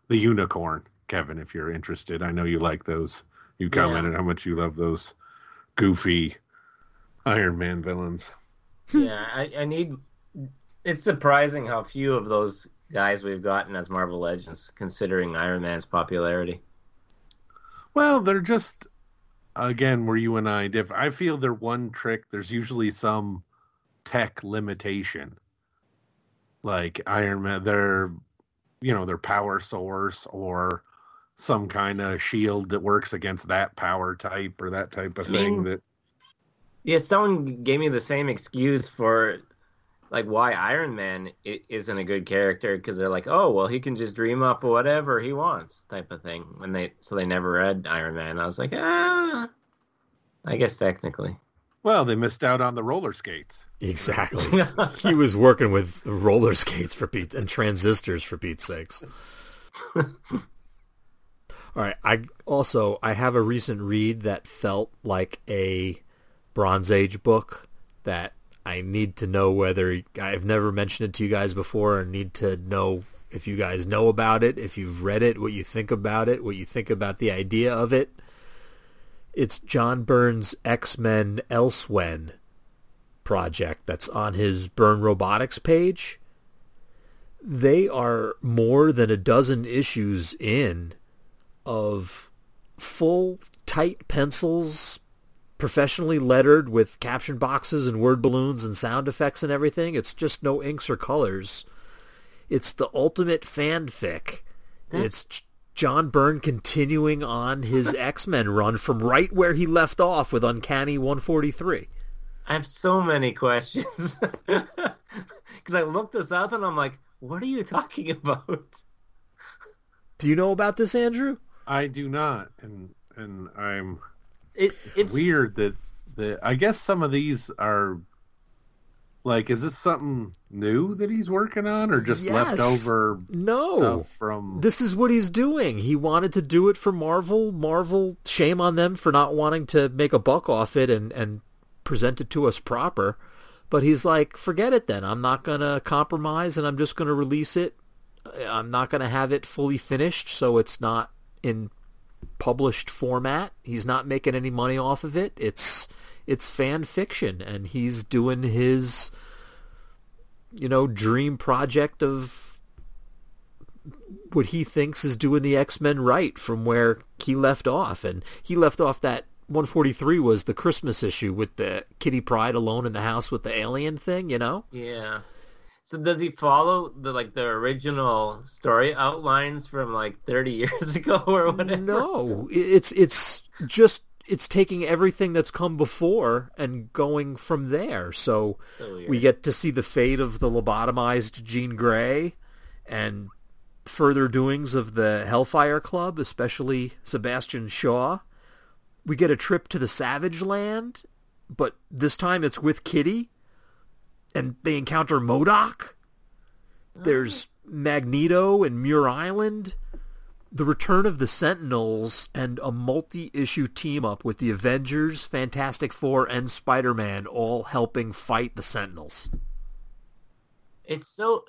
the unicorn, Kevin, if you're interested. I know you like those. You commented how much you love those goofy Iron Man villains. Yeah, I need. It's surprising how few of those guys we've gotten as Marvel Legends, considering Iron Man's popularity. Well, they're just, again, where you and I differ. I feel they're one trick. There's usually some tech limitation. Like Iron Man, their power source or some kind of shield that works against that power type or that type of thing. Yeah, someone gave me the same excuse for like why Iron Man isn't a good character, because they're like, oh, well, he can just dream up whatever he wants type of thing. So they never read Iron Man. I was like, I guess technically. Well, they missed out on the roller skates. Exactly. He was working with roller skates and transistors for Pete's sakes. All right. I have a recent read that felt like a Bronze Age book that I need to know whether I've never mentioned it to you guys before, and need to know if you guys know about it, if you've read it, what you think about it, what you think about the idea of it. It's John Byrne's X-Men Elsewhen project that's on his Byrne Robotics page. They are more than a dozen issues in of full, tight pencils, professionally lettered with caption boxes and word balloons and sound effects and everything. It's just no inks or colors. It's the ultimate fanfic. It's John Byrne continuing on his X-Men run from right where he left off with Uncanny 143. I have so many questions. Because I looked this up and I'm like, what are you talking about? Do you know about this, Andrew? I do not. And I'm... It's weird that I guess some of these are like, is this something new that he's working on, or just leftover stuff from... This is what he's doing. He wanted to do it for Marvel. Marvel, shame on them for not wanting to make a buck off it and present it to us proper. But he's like, forget it then. I'm not going to compromise, and I'm just going to release it. I'm not going to have it fully finished, so it's not in published format. He's not making any money off of it. It's fan fiction, and he's doing his dream project of what he thinks is doing the X-Men right from where he left off. And he left off that 143 was the Christmas issue with the Kitty Pryde alone in the house with the alien thing, Yeah. So does he follow the original story outlines from 30 years ago or whatever? No, it's taking everything that's come before and going from there. So we get to see the fate of the lobotomized Jean Grey and further doings of the Hellfire Club, especially Sebastian Shaw. We get a trip to the Savage Land, but this time it's with Kitty. And they encounter MODOK. There's Magneto and Muir Island. The return of the Sentinels and a multi-issue team-up with the Avengers, Fantastic Four, and Spider-Man all helping fight the Sentinels. It's so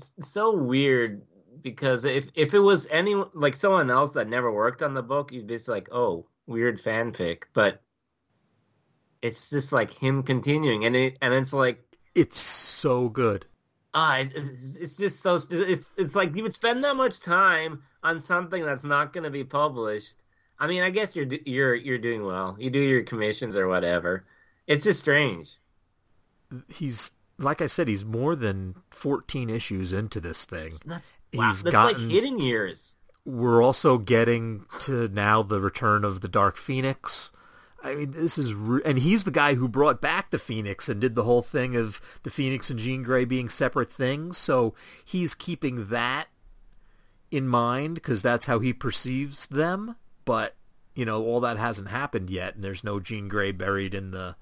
weird because if it was anyone someone else that never worked on the book, you'd be just like, oh, weird fanfic. But it's just him continuing, and it's like, it's so good. It's just so... It's like you would spend that much time on something that's not going to be published. I mean, I guess you're doing well. You do your commissions or whatever. It's just strange. He's, like I said, he's more than 14 issues into this thing. That's like hidden years. We're also getting to now the return of the Dark Phoenix. I mean, this is... and he's the guy who brought back the Phoenix and did the whole thing of the Phoenix and Jean Grey being separate things. So he's keeping that in mind because that's how he perceives them. But, all that hasn't happened yet, and there's no Jean Grey buried in the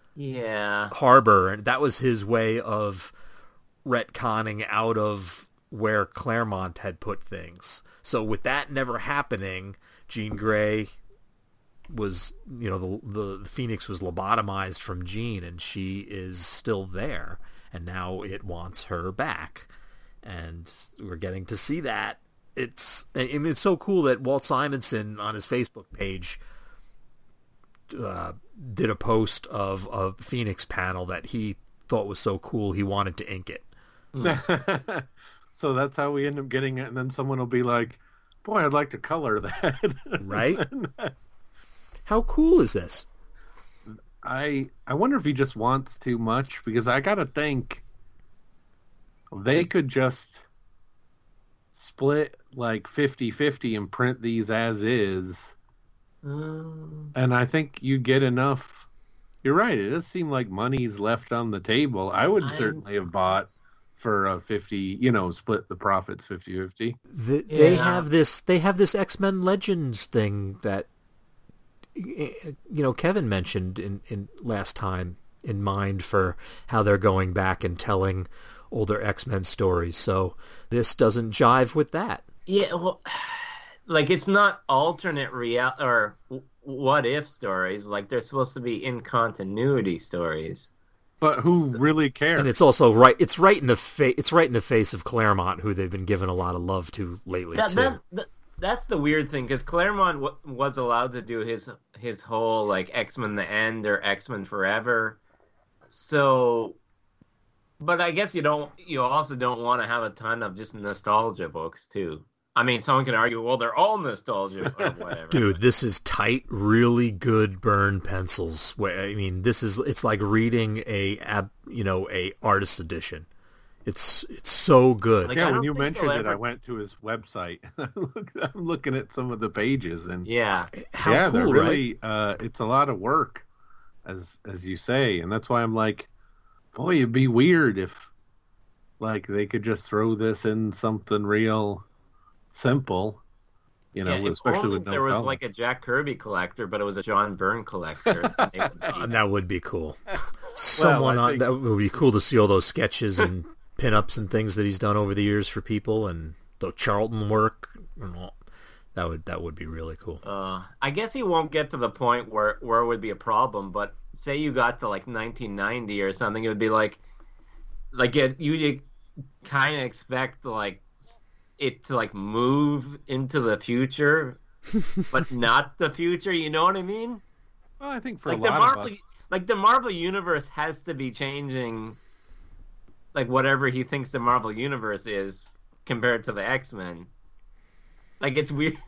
harbor. And that was his way of retconning out of where Claremont had put things. So with that never happening, Jean Grey... was the Phoenix was lobotomized from Jean, and she is still there, and now it wants her back, and we're getting to see that it's so cool that Walt Simonson on his Facebook page did a post of a Phoenix panel that he thought was so cool he wanted to ink it. So that's how we end up getting it, and then someone will be like, boy, I'd like to color that. Right? How cool is this? I wonder if he just wants too much, because I gotta think they could just split like 50-50 and print these as is. And I think you get enough. You're right. It does seem like money's left on the table. I would certainly have bought for a 50, split the profits 50-50. They have this X-Men Legends thing that Kevin mentioned in last time in mind for how they're going back and telling older X-Men stories. So this doesn't jive with that. Yeah, well, like it's not alternate or what if stories. Like they're supposed to be in continuity stories. But who really cares? And it's also right. It's right in the face of Claremont, who they've been giving a lot of love to lately too. That's the weird thing, because Claremont was allowed to do his whole like X-Men: The End or X-Men Forever. So, but I guess you also don't want to have a ton of just nostalgia books too. I mean, someone can argue, well, they're all nostalgia or whatever. Dude, this is tight, really good burn pencils. I mean, it's like reading a artist edition. It's so good. Like, when you mentioned it, I went to his website. I'm looking at some of the pages, and how cool, they're really. Right? It's a lot of work, as you say, and that's why I'm like, boy, it'd be weird if, like, they could just throw this in something real simple, especially with no there was color. Like a Jack Kirby collector, but it was a John Byrne collector. That would be cool. That would be cool to see all those sketches and pinups and things that he's done over the years for people, and the Charlton work. That would be really cool. I guess he won't get to the point where it would be a problem. But say you got to like 1990 or something, it would be like you kind of expect like it to like move into the future, but not the future. You know what I mean? Well, I think for like a lot of us, like the Marvel Universe has to be changing, like whatever he thinks the Marvel Universe is compared to the X-Men. Like it's weird.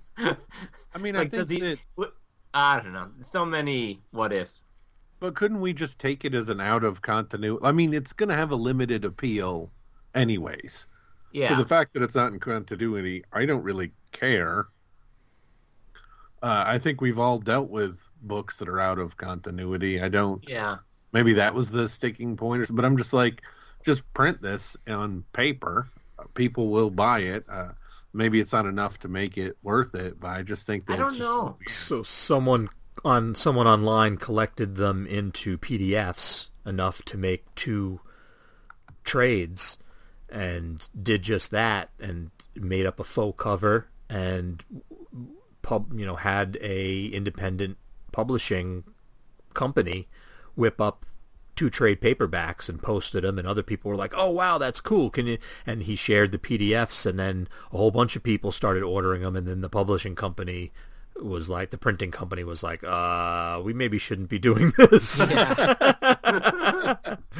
I mean, like, I think I don't know. So many what ifs. But couldn't we just take it as an out of continuity? I mean, it's going to have a limited appeal anyways. Yeah. So the fact that it's not in continuity, I don't really care. I think we've all dealt with books that are out of continuity. I don't. Yeah. Maybe that was the sticking point, but I'm just like, just print this on paper. People will buy it. Maybe it's not enough to make it worth it, but I just think that I don't know. So someone online collected them into PDFs enough to make 2 trades, and did just that, and made up a faux cover, and had a independent publishing company whip up 2 trade paperbacks and posted them, and other people were like, "Oh wow, that's cool! Can you?" And he shared the PDFs, and then a whole bunch of people started ordering them, and then the publishing company was like, the printing company was like, we maybe shouldn't be doing this. Yeah.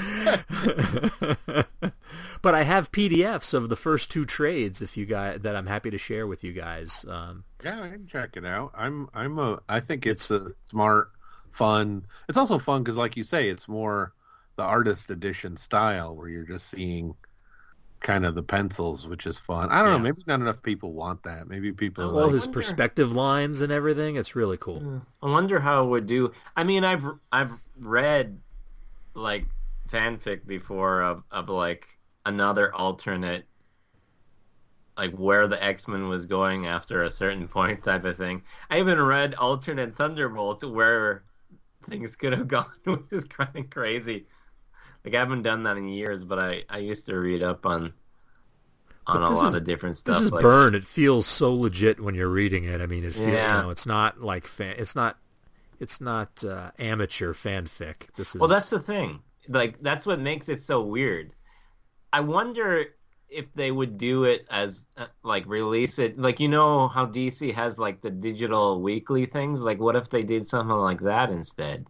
But I have PDFs of the first 2 trades that I'm happy to share with you guys. Yeah, I can check it out. I think it's a smart, fun. It's also fun because, like you say, it's more the artist edition style where you're just seeing kind of the pencils, which is fun. I don't know. Maybe not enough people want that. Maybe people all his perspective lines and everything. It's really cool. I wonder how it would do. I mean, I've read like fanfic before of like another alternate, like where the X-Men was going after a certain point type of thing. I even read alternate Thunderbolts where things could have gone, which is kind of crazy. Like I haven't done that in years, but I used to read up on a lot of different stuff. This is like, Byrne. It feels so legit when you're reading it. I mean, it feels, it's not like it's not amateur fanfic. This is Well, that's the thing. Like that's what makes it so weird. I wonder if they would do it as like release it, like you know how DC has like the digital weekly things. Like, what if they did something like that instead?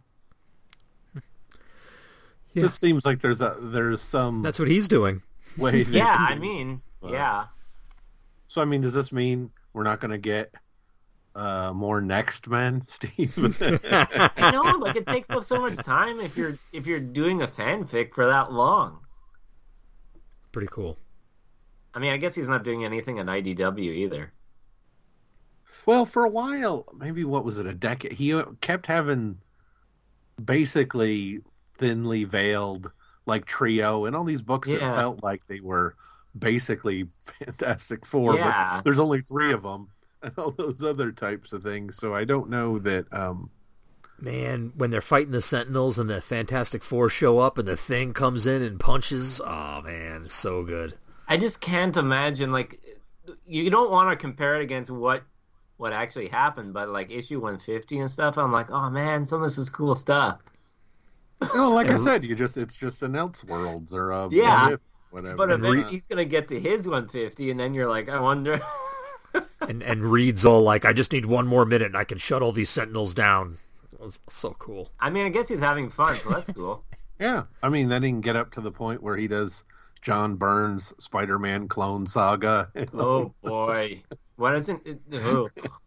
Yeah. This seems like there's some. That's what he's doing. Way. Yeah, I mean, yeah. So I mean, does this mean we're not going to get more Next Men, Steve? I know, like it takes up so much time if you're doing a fanfic for that long. Pretty cool. I mean, I guess he's not doing anything at IDW either. Well, for a while, maybe what was it, a decade? He kept having basically thinly veiled like Trio and all these books that felt like they were basically Fantastic Four, but there's only 3 of them and all those other types of things. So I don't know that. Man, when they're fighting the Sentinels and the Fantastic Four show up and the Thing comes in and punches, oh man, it's so good. I just can't imagine, like, you don't want to compare it against what actually happened, but like issue 150 and stuff, I'm like, oh man, some of this is cool stuff. No, like I said, it's just an Elseworlds or a whatever. But eventually he's gonna get to his 150, and then you're like, I wonder. and Reed's all like, I just need 1 more minute, and I can shut all these Sentinels down. It's so cool. I mean, I guess he's having fun, so that's cool. Yeah, I mean, then he can get up to the point where he does John Byrne's Spider-Man clone saga. Oh boy, what isn't it? Oh.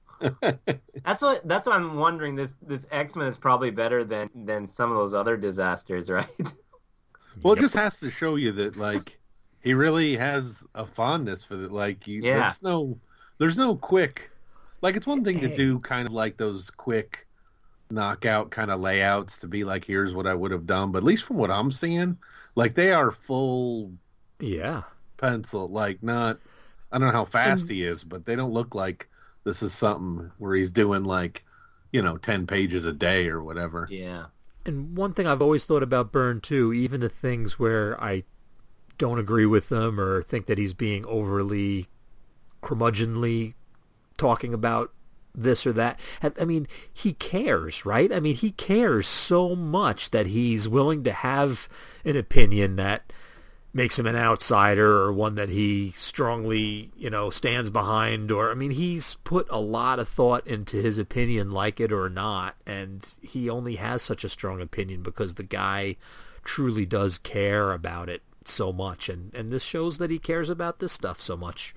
That's what I'm wondering. This X-Men is probably better than some of those other disasters, right? Well, it just has to show you that like he really has a fondness for it. Like there's no quick. Like it's one thing to do kind of like those quick knockout kind of layouts to be like, here's what I would have done. But at least from what I'm seeing, like they are full pencil. Like not, I don't know how fast he is, but they don't look like this is something where he's doing like, 10 pages a day or whatever. Yeah. And one thing I've always thought about Byrne too, even the things where I don't agree with them or think that he's being overly curmudgeonly talking about this or that. I mean, he cares, right? I mean, he cares so much that he's willing to have an opinion that makes him an outsider or one that he strongly, stands behind. Or, I mean, he's put a lot of thought into his opinion, like it or not, and he only has such a strong opinion because the guy truly does care about it so much. And this shows that he cares about this stuff so much.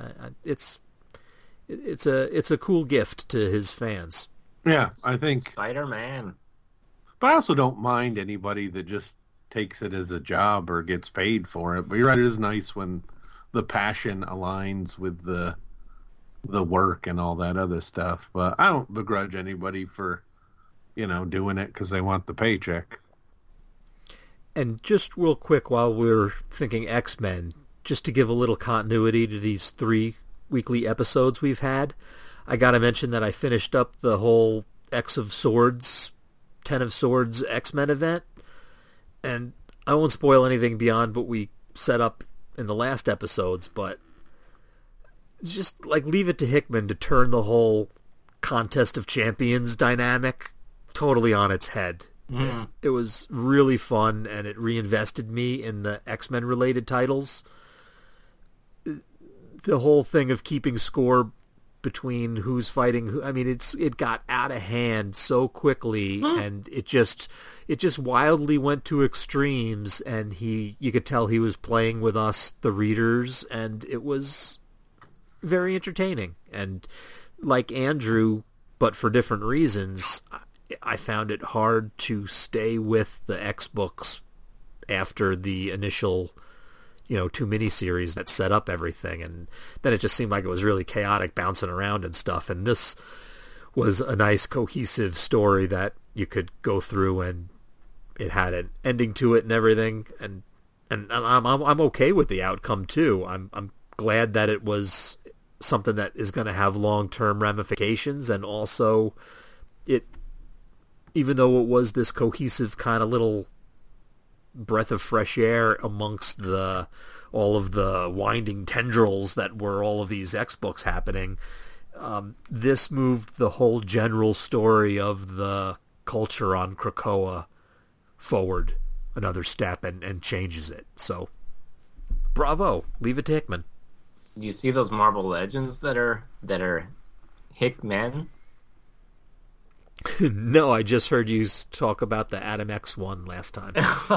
It's a cool gift to his fans. Yeah, I think Spider-Man. But I also don't mind anybody that just takes it as a job or gets paid for it. But you're right, it is nice when the passion aligns with the work and all that other stuff. But I don't begrudge anybody for, doing it because they want the paycheck. And just real quick, while we're thinking X-Men, just to give a little continuity to these 3 weekly episodes we've had, I gotta mention that I finished up the whole Ten of Swords X-Men event, and I won't spoil anything beyond what we set up in the last episodes, but just like leave it to Hickman to turn the whole Contest of Champions dynamic totally on its head. Mm. It was really fun, and it reinvested me in the X-Men related titles. The whole thing of keeping score between who's fighting who, I mean, it got out of hand so quickly, and it just wildly went to extremes, and you could tell he was playing with us, the readers, and it was very entertaining. And like Andrew, but for different reasons, I found it hard to stay with the X books after the initial 2 miniseries that set up everything, and then it just seemed like it was really chaotic, bouncing around and stuff. And this was a nice cohesive story that you could go through, and it had an ending to it and everything. And I'm okay with the outcome too. I'm glad that it was something that is going to have long-term ramifications, and also even though it was this cohesive kind of little breath of fresh air amongst all of the winding tendrils that were all of these X books happening, this moved the whole general story of the culture on Krakoa forward another step and changes it. So Bravo, leave it to Hickman. Do you see those Marvel Legends that are Hickman? No, I just heard you talk about the Adam X one last time.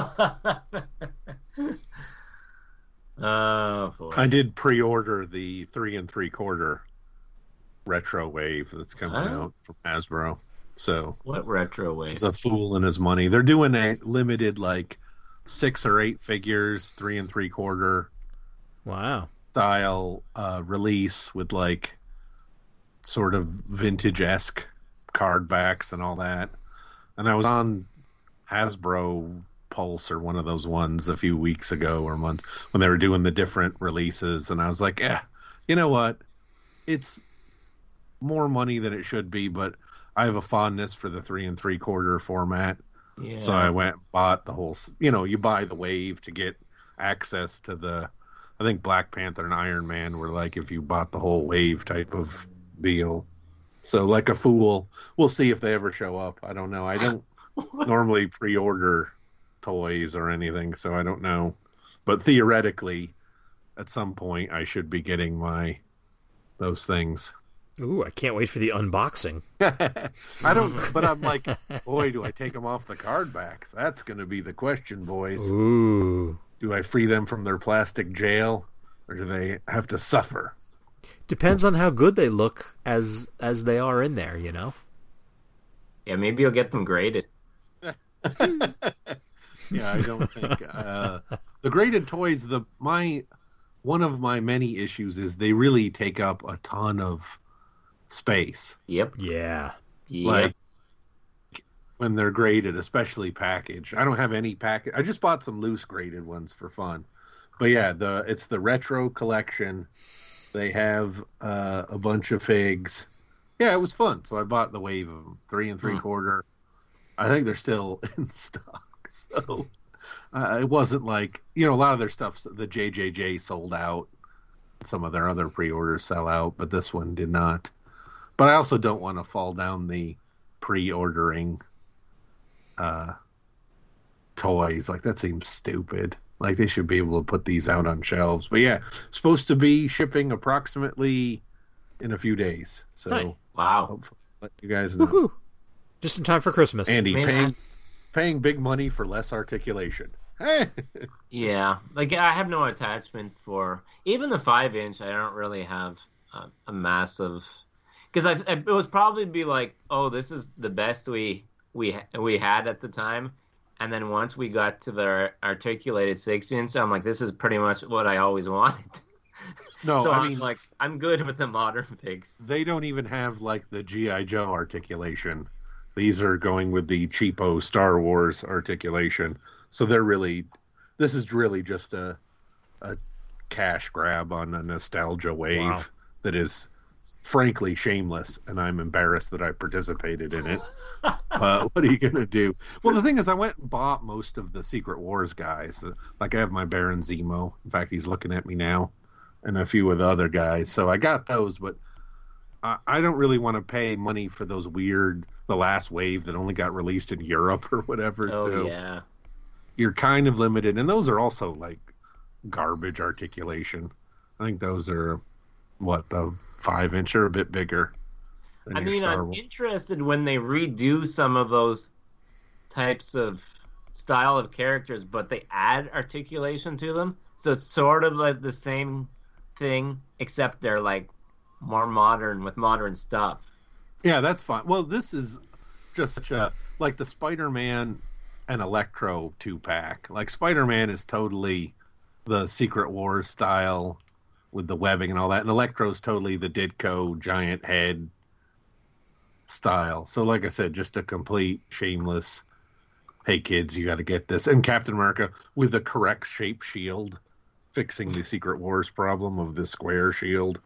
Oh, boy. I did pre-order the 3 3/4 retro wave that's coming out from Hasbro. So What retro wave? he's a fool in his money. They're doing a limited 6 or 8 figures, 3 3/4 Wow. style release with sort of vintage-esque card backs and all that. And I was on Hasbro Pulse or one of those ones a few weeks ago or months when they were doing the different releases, and I was like, you know what? It's more money than it should be, but I have a fondness for the 3 3/4 format. Yeah. So I went and bought the whole, you buy the wave to get access to I think Black Panther and Iron Man were if you bought the whole wave type of deal. So like a fool, we'll see if they ever show up. I don't know. I don't normally pre-order toys or anything, so I don't know. But theoretically, at some point, I should be getting those things. Ooh, I can't wait for the unboxing. I don't, but I'm like, boy, do I take them off the card backs? That's going to be the question, boys. Ooh. Do I free them from their plastic jail, or do they have to suffer? Depends on how good they look as they are in there, Yeah, maybe you'll get them graded. Yeah, I don't think the graded toys. One of my many issues is they really take up a ton of space. Yep. Yeah. Like when they're graded, especially packaged. I don't have any package. I just bought some loose graded ones for fun. But yeah, it's the retro collection. They have a bunch of figs. Yeah, it was fun. So I bought the wave of them, 3 3/4. I think they're still in stock. So it wasn't a lot of their stuff, the JJJ sold out. Some of their other pre-orders sell out, but this one did not. But I also don't want to fall down the pre-ordering toys. That seems stupid. They should be able to put these out on shelves. But yeah, supposed to be shipping approximately in a few days. So Nice. Wow. hopefully let you guys know. Woohoo. Just in time for Christmas. Andy, Man, paying big money for less articulation. Yeah, I have no attachment for even the 5-inch. I don't really have a massive, because it was probably be oh, this is the best we had at the time, and then once we got to the articulated 6-inch, I'm this is pretty much what I always wanted. No, So I mean, I'm good with the modern figs. they don't even have the G.I. Joe articulation. These are going with the cheapo Star Wars articulation. So this is really just a cash grab on a nostalgia wave that is frankly shameless, and I'm embarrassed that I participated in it. What are you going to do? Well, the thing is, I went and bought most of the Secret Wars guys. I have my Baron Zemo. In fact, he's looking at me now, and a few of the other guys. So I got those, but I don't really want to pay money for those the last wave that only got released in Europe or whatever. Oh So yeah. you're kind of limited, and those are also garbage articulation. I think those are the 5-inch or a bit bigger than I your mean, Star I'm Wars. interested when they redo some of those types of style of characters, but they add articulation to them. So it's sort of the same thing, except they're more modern with modern stuff. Yeah, that's fine. Well, this is just such a the Spider-Man and Electro 2-pack. Spider-Man is totally the Secret Wars style with the webbing and all that, and Electro's totally the Ditko giant head style. So like I said, just a complete shameless, hey kids, you got to get this. And Captain America with the correct shape shield, fixing the Secret Wars problem of the square shield.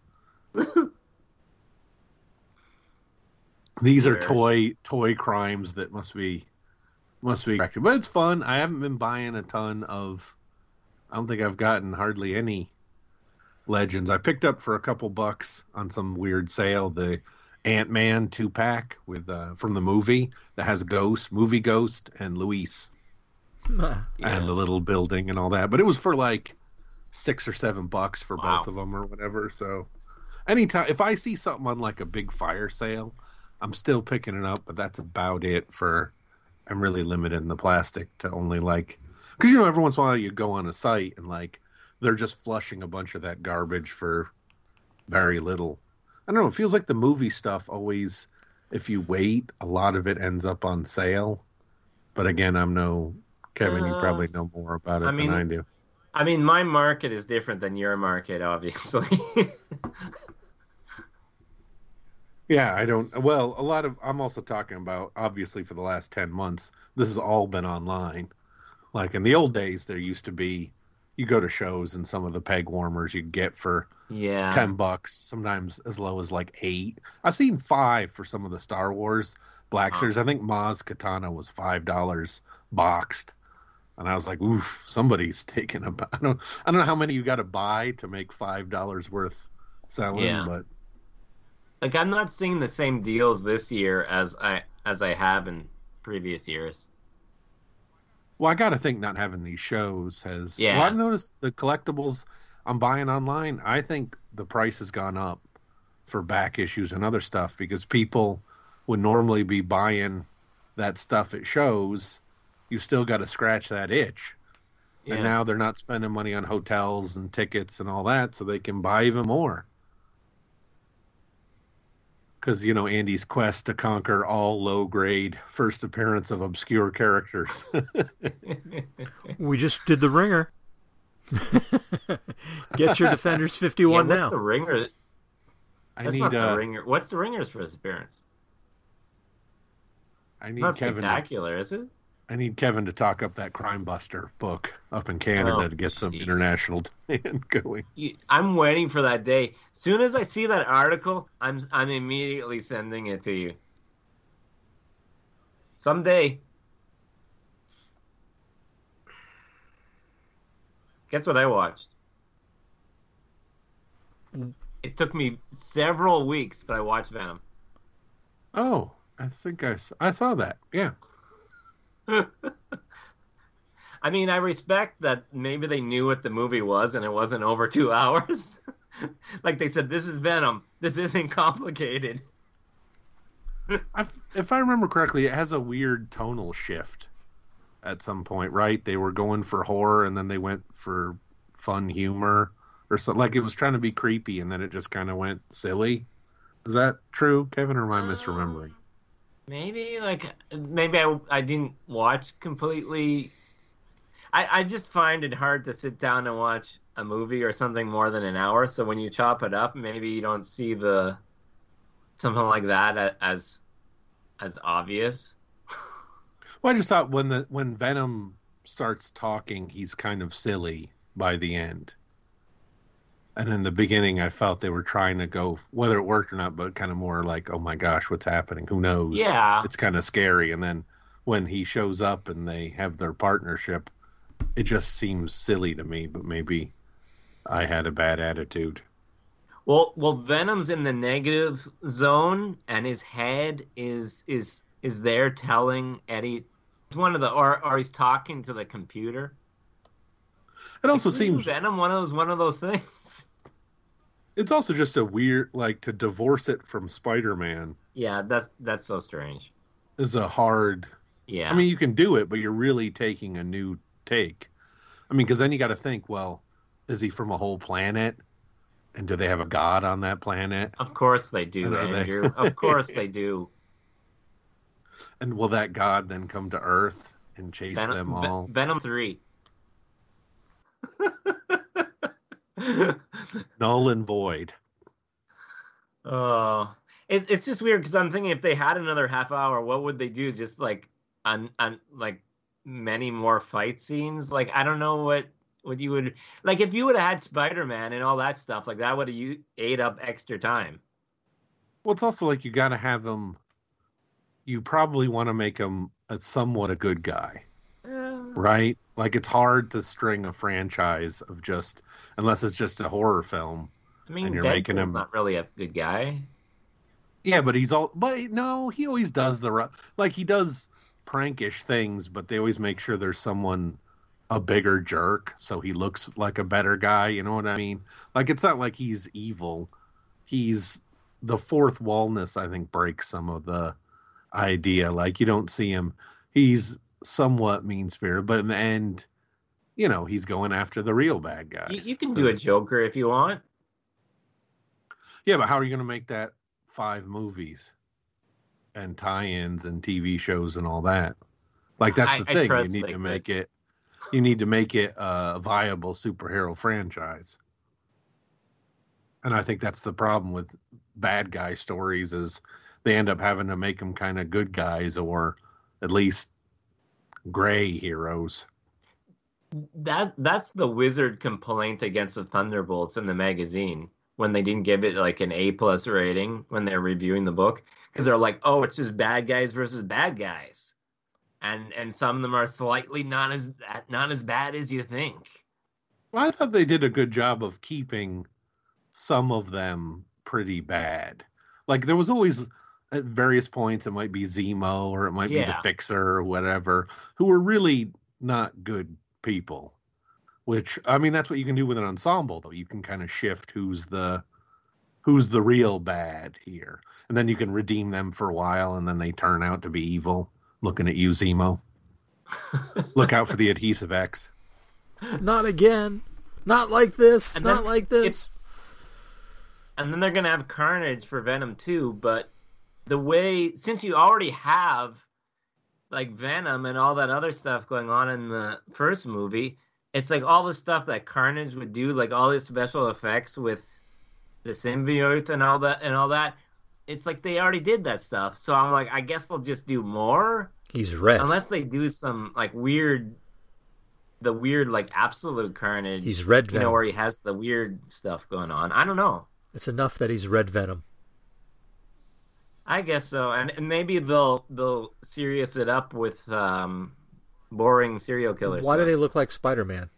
These are toy crimes that must be corrected. But it's fun. I haven't been buying a ton of. I don't think I've gotten hardly any Legends. I picked up for a couple bucks on some weird sale the Ant-Man 2-pack with from the movie that has Movie Ghost, and Luis, and the little building and all that. But it was for $6 or $7 for Wow. both of them or whatever. So anytime if I see something on like a big fire sale, I'm still picking it up, but that's about it for. I'm really limited in the plastic to only like, because every once in a while you go on a site and like they're just flushing a bunch of that garbage for very little. I don't know. It feels like the movie stuff always, if you wait, a lot of it ends up on sale. But again, I'm no Kevin. You probably know more about it than I do. I mean, my market is different than your market, obviously. Yeah, I don't. Well, I'm also talking about, obviously, for the last 10 months, this has all been online. Like in the old days, there used to be, you go to shows and some of the peg warmers you get for $10, sometimes as low as like $8. I've seen $5 for some of the Star Wars Black Series. I think Maz Katana was $5 boxed. And I was like, oof, somebody's taking I don't know how many you got to buy to make $5 worth selling, but. Like, I'm not seeing the same deals this year as I have in previous years. Well, I got to think not having these shows has. Yeah. Well, I've noticed the collectibles I'm buying online. I think the price has gone up for back issues and other stuff because people would normally be buying that stuff at shows. You still got to scratch that itch, and now they're not spending money on hotels and tickets and all that, so they can buy even more. Because, Andy's quest to conquer all low-grade first appearance of obscure characters. We just did the Ringer. Get your Defenders 51 now. What's the Ringer? Not the Ringer. What's the Ringer's first appearance? I need Not Kevin. Spectacular, is it? I need Kevin to talk up that Crime Buster book up in Canada to get some international demand going. I'm waiting for that day. Soon as I see that article, I'm immediately sending it to you. Someday. Guess what I watched? It took me several weeks, but I watched Venom. Oh, I think I saw that. Yeah. I mean, I respect that maybe they knew what the movie was and it wasn't over 2 hours. Like they said, this is Venom. This isn't complicated. If I remember correctly, it has a weird tonal shift at some point, right? They were going for horror and then they went for fun humor or something. Like it was trying to be creepy and then it just kind of went silly. Is that true, Kevin, or am I misremembering? Maybe I didn't watch completely. I just find it hard to sit down and watch a movie or something more than an hour. So when you chop it up, maybe you don't see something like that as obvious. Well, I just thought when Venom starts talking, he's kind of silly by the end. And in the beginning, I felt they were trying to go, whether it worked or not, but kind of more like, oh my gosh, what's happening? Who knows? Yeah. It's kind of scary. And then when he shows up and they have their partnership, it just seems silly to me, but maybe I had a bad attitude. Well, Venom's in the negative zone, and his head is there telling Eddie. It's one of the, or he's talking to the computer. It also seems Venom one of those things. It's also just a weird, like, to divorce it from Spider-Man. Yeah, that's so strange. Is a hard. Yeah. I mean, you can do it, but you're really taking a new take. I mean, because then you got to think, well, is he from a whole planet? And do they have a god on that planet? Of course they do, Andrew. Of course they do. And will that god then come to Earth and chase them all? Venom 3. Null and void. Oh, it's just weird because I'm thinking if they had another half hour, what would they do? Just like on like many more fight scenes? Like I don't know what you would like if you would have had Spider-Man and all that stuff. Like that would have ate up extra time. Well, it's also like you got to have them. You probably want to make him somewhat a good guy. Right? Like, it's hard to string a franchise of just, unless it's just a horror film. I mean, Deadpool's not really a good guy. Yeah, but no, he always does he does prankish things, but they always make sure there's someone a bigger jerk, so he looks like a better guy. You know what I mean? Like, it's not like he's evil. He's the fourth wallness, I think, breaks some of the idea. Like, you don't see him. He's somewhat mean-spirited, but in the end, you know, he's going after the real bad guys. You can do a Joker if you want. Yeah, but how are you going to make that 5 movies and tie-ins and TV shows and all that? Like, that's the thing. You need to make it a viable superhero franchise. And I think that's the problem with bad guy stories, is they end up having to make them kind of good guys, or at least gray heroes. That's the Wizard complaint against the Thunderbolts in the magazine, when they didn't give it like an A+ rating when they're reviewing the book, because they're like, oh, it's just bad guys versus bad guys, and some of them are slightly not as bad as you think. Well, I thought they did a good job of keeping some of them pretty bad. Like, there was always, at various points, it might be Zemo or it might be the Fixer or whatever, who were really not good people. Which, I mean, that's what you can do with an ensemble, though. You can kind of shift who's the real bad here. And then you can redeem them for a while, and then they turn out to be evil. Looking at you, Zemo. Look out for the Adhesive X. Not again. Not like this. And not like this. And then they're going to have Carnage for Venom 2, but since you already have like Venom and all that other stuff going on in the first movie, it's like all the stuff that Carnage would do, like all the special effects with the symbiote and all that. It's like they already did that stuff. So I'm like, I guess they'll just do more. He's red. Unless they do some like weird like absolute Carnage. He's red Venom. You know, where he has the weird stuff going on. I don't know. It's enough that he's red Venom. I guess so, and maybe they'll serious it up with boring serial killers. Why do they look like Spider-Man?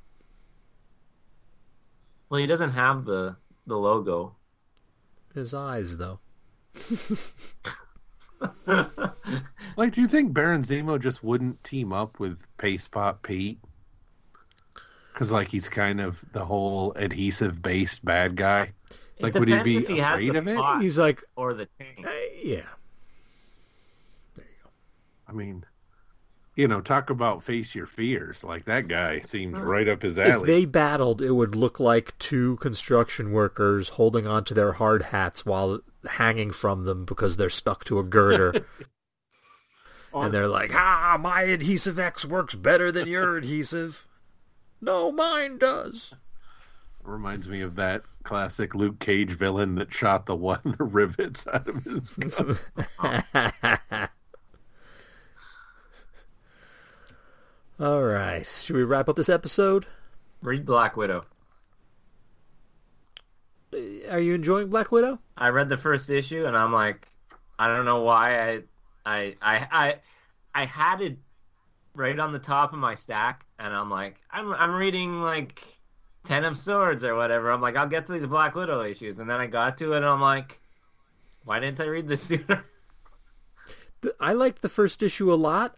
Well, he doesn't have the logo. His eyes, though. Like, do you think Baron Zemo just wouldn't team up with Paste Pot Pete? Because, like, he's kind of the whole adhesive-based bad guy. Like, would he be afraid of it? He's like, or the tank. Yeah. There you go. I mean, you know, talk about face your fears. Like, that guy seems right up his alley. If they battled, it would look like 2 construction workers holding onto their hard hats while hanging from them because they're stuck to a girder. And they're like, my Adhesive X works better than your adhesive. No, mine does. Reminds me of that classic Luke Cage villain that shot the rivets out of his gun. All right. Should we wrap up this episode? Read Black Widow. Are you enjoying Black Widow? I read the first issue and I'm like, I don't know why I had it right on the top of my stack, and I'm like, I'm reading like Ten of Swords or whatever. I'm like, I'll get to these Black Widow issues, and then I got to it, and I'm like, why didn't I read this sooner? I liked the first issue a lot.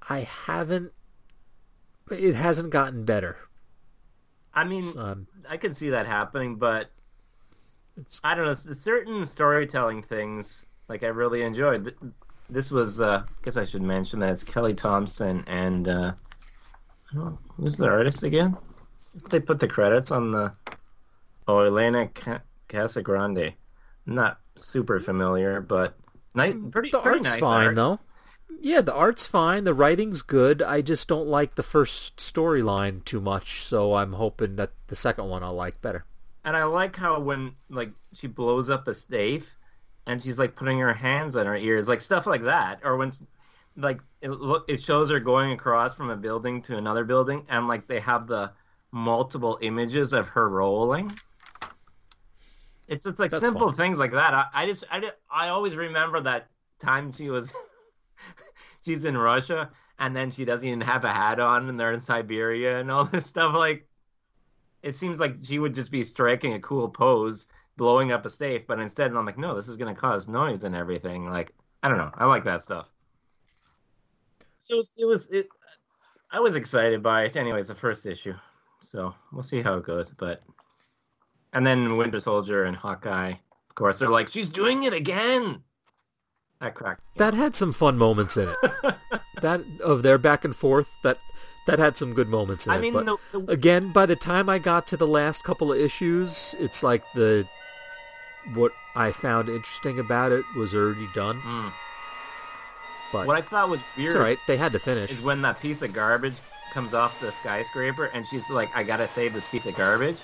It hasn't gotten better. I mean, I could see that happening, but I don't know. Certain storytelling things, like, I really enjoyed. This was, I guess I should mention that it's Kelly Thompson and, I don't know, who's the artist again? They put the credits on the, Elena Casagrande. Not super familiar, but pretty nice fine, art. Though. Yeah, the art's fine. The writing's good. I just don't like the first storyline too much, so I'm hoping that the second one I'll like better. And I like how when, like, she blows up a safe and she's, like, putting her hands on her ears, like, stuff like that. Or when, like, it shows her going across from a building to another building, and, like, they have the multiple images of her rolling. It's just, like, simple things like that. I always remember that time she's in Russia, and then she doesn't even have a hat on, and they're in Siberia and all this stuff. Like, it seems like she would just be striking a cool pose, blowing up a safe, but instead I'm like, no, this is going to cause noise and everything. Like, I don't know. I like that stuff. So I was excited by it. Anyways, the first issue. So we'll see how it goes. And then Winter Soldier and Hawkeye, of course, they're like, she's doing it again. That cracked. That had some fun moments in it. That of their back and forth, that had some good moments in it. But again, by the time I got to the last couple of issues, it's like what I found interesting about it was already done. Mm. But what I thought was weird, it's all right, they had to finish, is when that piece of garbage comes off the skyscraper and she's like, I gotta save this piece of garbage.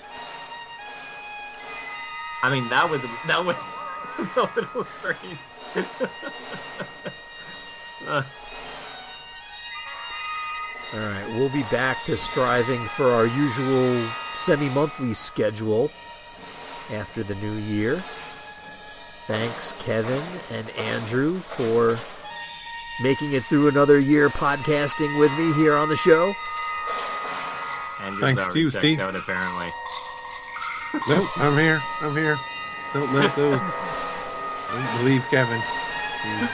I mean, that was a little strange. All right, we'll be back to striving for our usual semi-monthly schedule after the new year. Thanks, Kevin and Andrew, for making it through another year podcasting with me here on the show. Thanks to you, Steve. Out, apparently. Nope, I'm here. Don't let those... Don't believe Kevin. He's,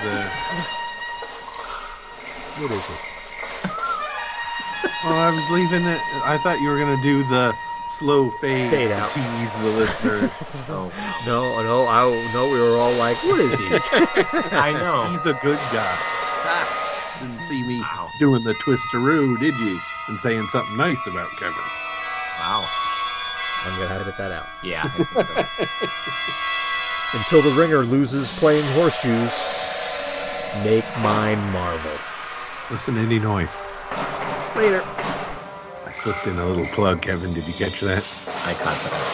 What is it? Oh, I was leaving it. I thought you were going to do the slow fade out. To tease the listeners. No, we were all like, what is he? I know. He's a good guy. Didn't see me doing the twisteroo, did you? And saying something nice about Kevin. Wow. I'm going to edit that out. Yeah, I think so. Until the ringer loses playing horseshoes, make mine Marvel. Listen to any noise. Later. I slipped in a little plug, Kevin. Did you catch that? I caught that.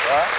What?